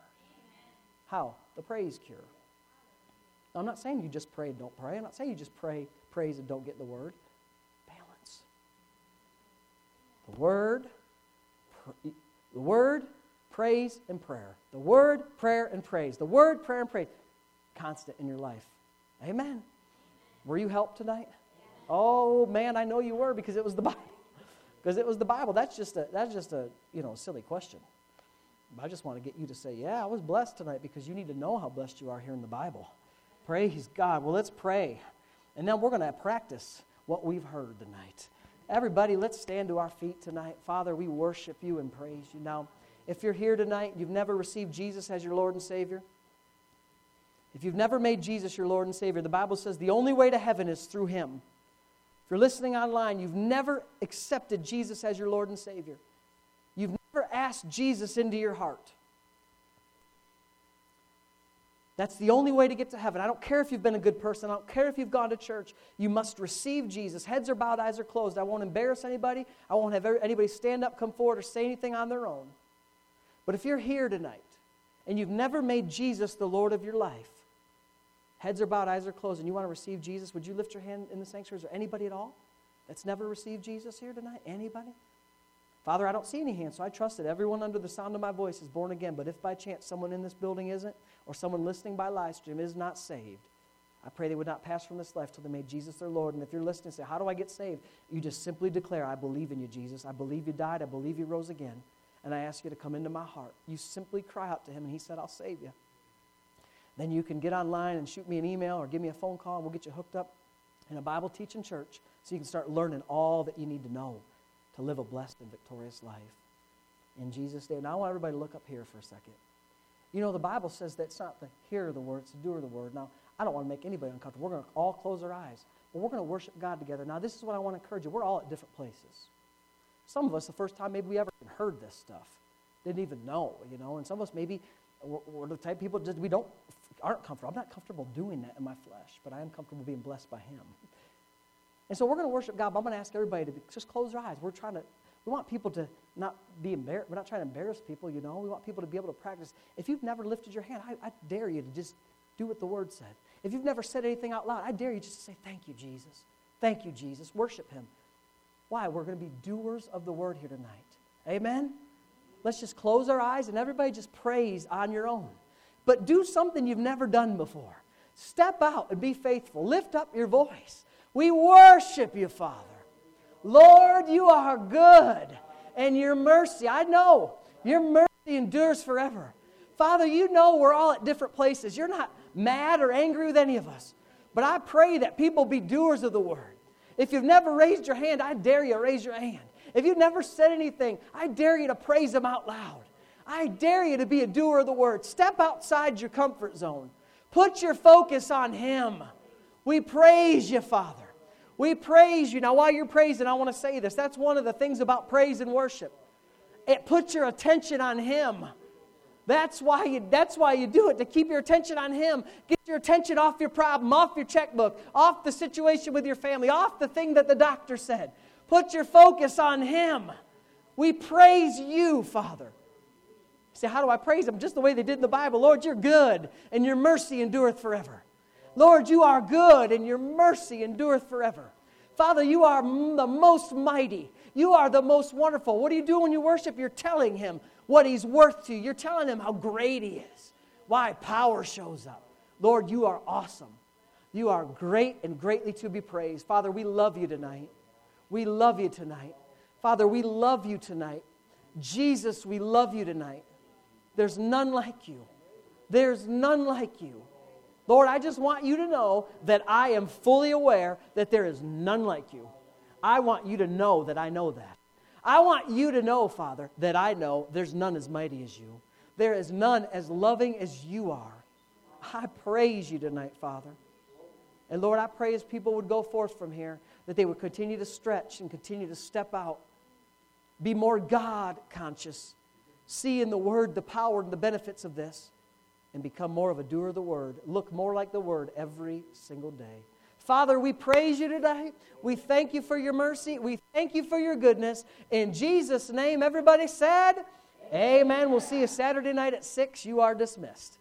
How? The praise cure. Now, I'm not saying you just pray and don't pray. I'm not saying you just pray, praise and don't get the word. Balance. The word, pr- the word, praise, and prayer. The word, prayer, and praise. The word, prayer, and praise. Constant in your life. Amen. Were you helped tonight? Oh, man, I know you were because it was the Bible. Because it was the Bible. That's just a that's just a you know silly question. But I just want to get you to say, yeah, I was blessed tonight, because you need to know how blessed you are here in the Bible. Praise God. Well, let's pray. And then we're going to practice what we've heard tonight. Everybody, let's stand to our feet tonight. Father, we worship you and praise you. Now, if you're here tonight, you've never received Jesus as your Lord and Savior. If you've never made Jesus your Lord and Savior, the Bible says the only way to heaven is through Him. If you're listening online, you've never accepted Jesus as your Lord and Savior. You've never asked Jesus into your heart. That's the only way to get to heaven. I don't care if you've been a good person. I don't care if you've gone to church. You must receive Jesus. Heads are bowed, eyes are closed. I won't embarrass anybody. I won't have anybody stand up, come forward, or say anything on their own. But if you're here tonight and you've never made Jesus the Lord of your life, heads are bowed, eyes are closed, and you want to receive Jesus, would you lift your hand in the sanctuary? Is there anybody at all that's never received Jesus here tonight? Anybody? Father, I don't see any hands, so I trust that everyone under the sound of my voice is born again. But if by chance someone in this building isn't, or someone listening by live stream is not saved, I pray they would not pass from this life till they made Jesus their Lord. And if you're listening and say, how do I get saved? You just simply declare, I believe in you, Jesus. I believe you died. I believe you rose again. And I ask you to come into my heart. You simply cry out to Him, and He said, I'll save you. Then you can get online and shoot me an email or give me a phone call, and we'll get you hooked up in a Bible-teaching church so you can start learning all that you need to know to live a blessed and victorious life. In Jesus' name. Now I want everybody to look up here for a second. You know, the Bible says that it's not the hearer of the word, it's the doer of the word. Now, I don't want to make anybody uncomfortable. We're going to all close our eyes. But we're going to worship God together. Now, this is what I want to encourage you. We're all at different places. Some of us, the first time maybe we ever heard this stuff, didn't even know, you know. And some of us maybe we're, we're the type of people just we don't aren't comfortable. I'm not comfortable doing that in my flesh, but I am comfortable being blessed by Him. And so we're going to worship God, but I'm going to ask everybody to be, just close their eyes. We're trying to, we want people to not be embarrassed. We're not trying to embarrass people, you know. We want people to be able to practice. If you've never lifted your hand, I, I dare you to just do what the Word said. If you've never said anything out loud, I dare you just to say, thank you, Jesus. Thank you, Jesus. Worship Him. Why? We're going to be doers of the Word here tonight. Amen? Let's just close our eyes and everybody just praise on your own. But do something you've never done before. Step out and be faithful. Lift up your voice. We worship you, Father. Lord, you are good. And your mercy, I know, your mercy endures forever. Father, you know we're all at different places. You're not mad or angry with any of us. But I pray that people be doers of the Word. If you've never raised your hand, I dare you to raise your hand. If you've never said anything, I dare you to praise Him out loud. I dare you to be a doer of the Word. Step outside your comfort zone. Put your focus on Him. We praise you, Father. We praise you. Now, while you're praising, I want to say this. That's one of the things about praise and worship. It puts your attention on Him. That's why you, that's why you do it, to keep your attention on Him. Get your attention off your problem, off your checkbook, off the situation with your family, off the thing that the doctor said. Put your focus on Him. We praise you, Father. You say, how do I praise Him? Just the way they did in the Bible. Lord, you're good, and your mercy endureth forever. Lord, you are good, and your mercy endureth forever. Father, you are the most mighty. You are the most wonderful. What do you do when you worship? You're telling Him what He's worth to you. You're telling Him how great He is. Why? Power shows up. Lord, you are awesome. You are great and greatly to be praised. Father, we love you tonight. We love you tonight. Father, we love you tonight. Jesus, we love you tonight. There's none like you. There's none like you. Lord, I just want you to know that I am fully aware that there is none like you. I want you to know that I know that. I want you to know, Father, that I know there's none as mighty as you. There is none as loving as you are. I praise you tonight, Father. And Lord, I pray as people would go forth from here, that they would continue to stretch and continue to step out. Be more God-conscious. See in the Word the power and the benefits of this. And become more of a doer of the Word. Look more like the Word every single day. Father, we praise you today. We thank you for your mercy. We thank you for your goodness. In Jesus' name, everybody said, amen. We'll see you Saturday night at six. You are dismissed.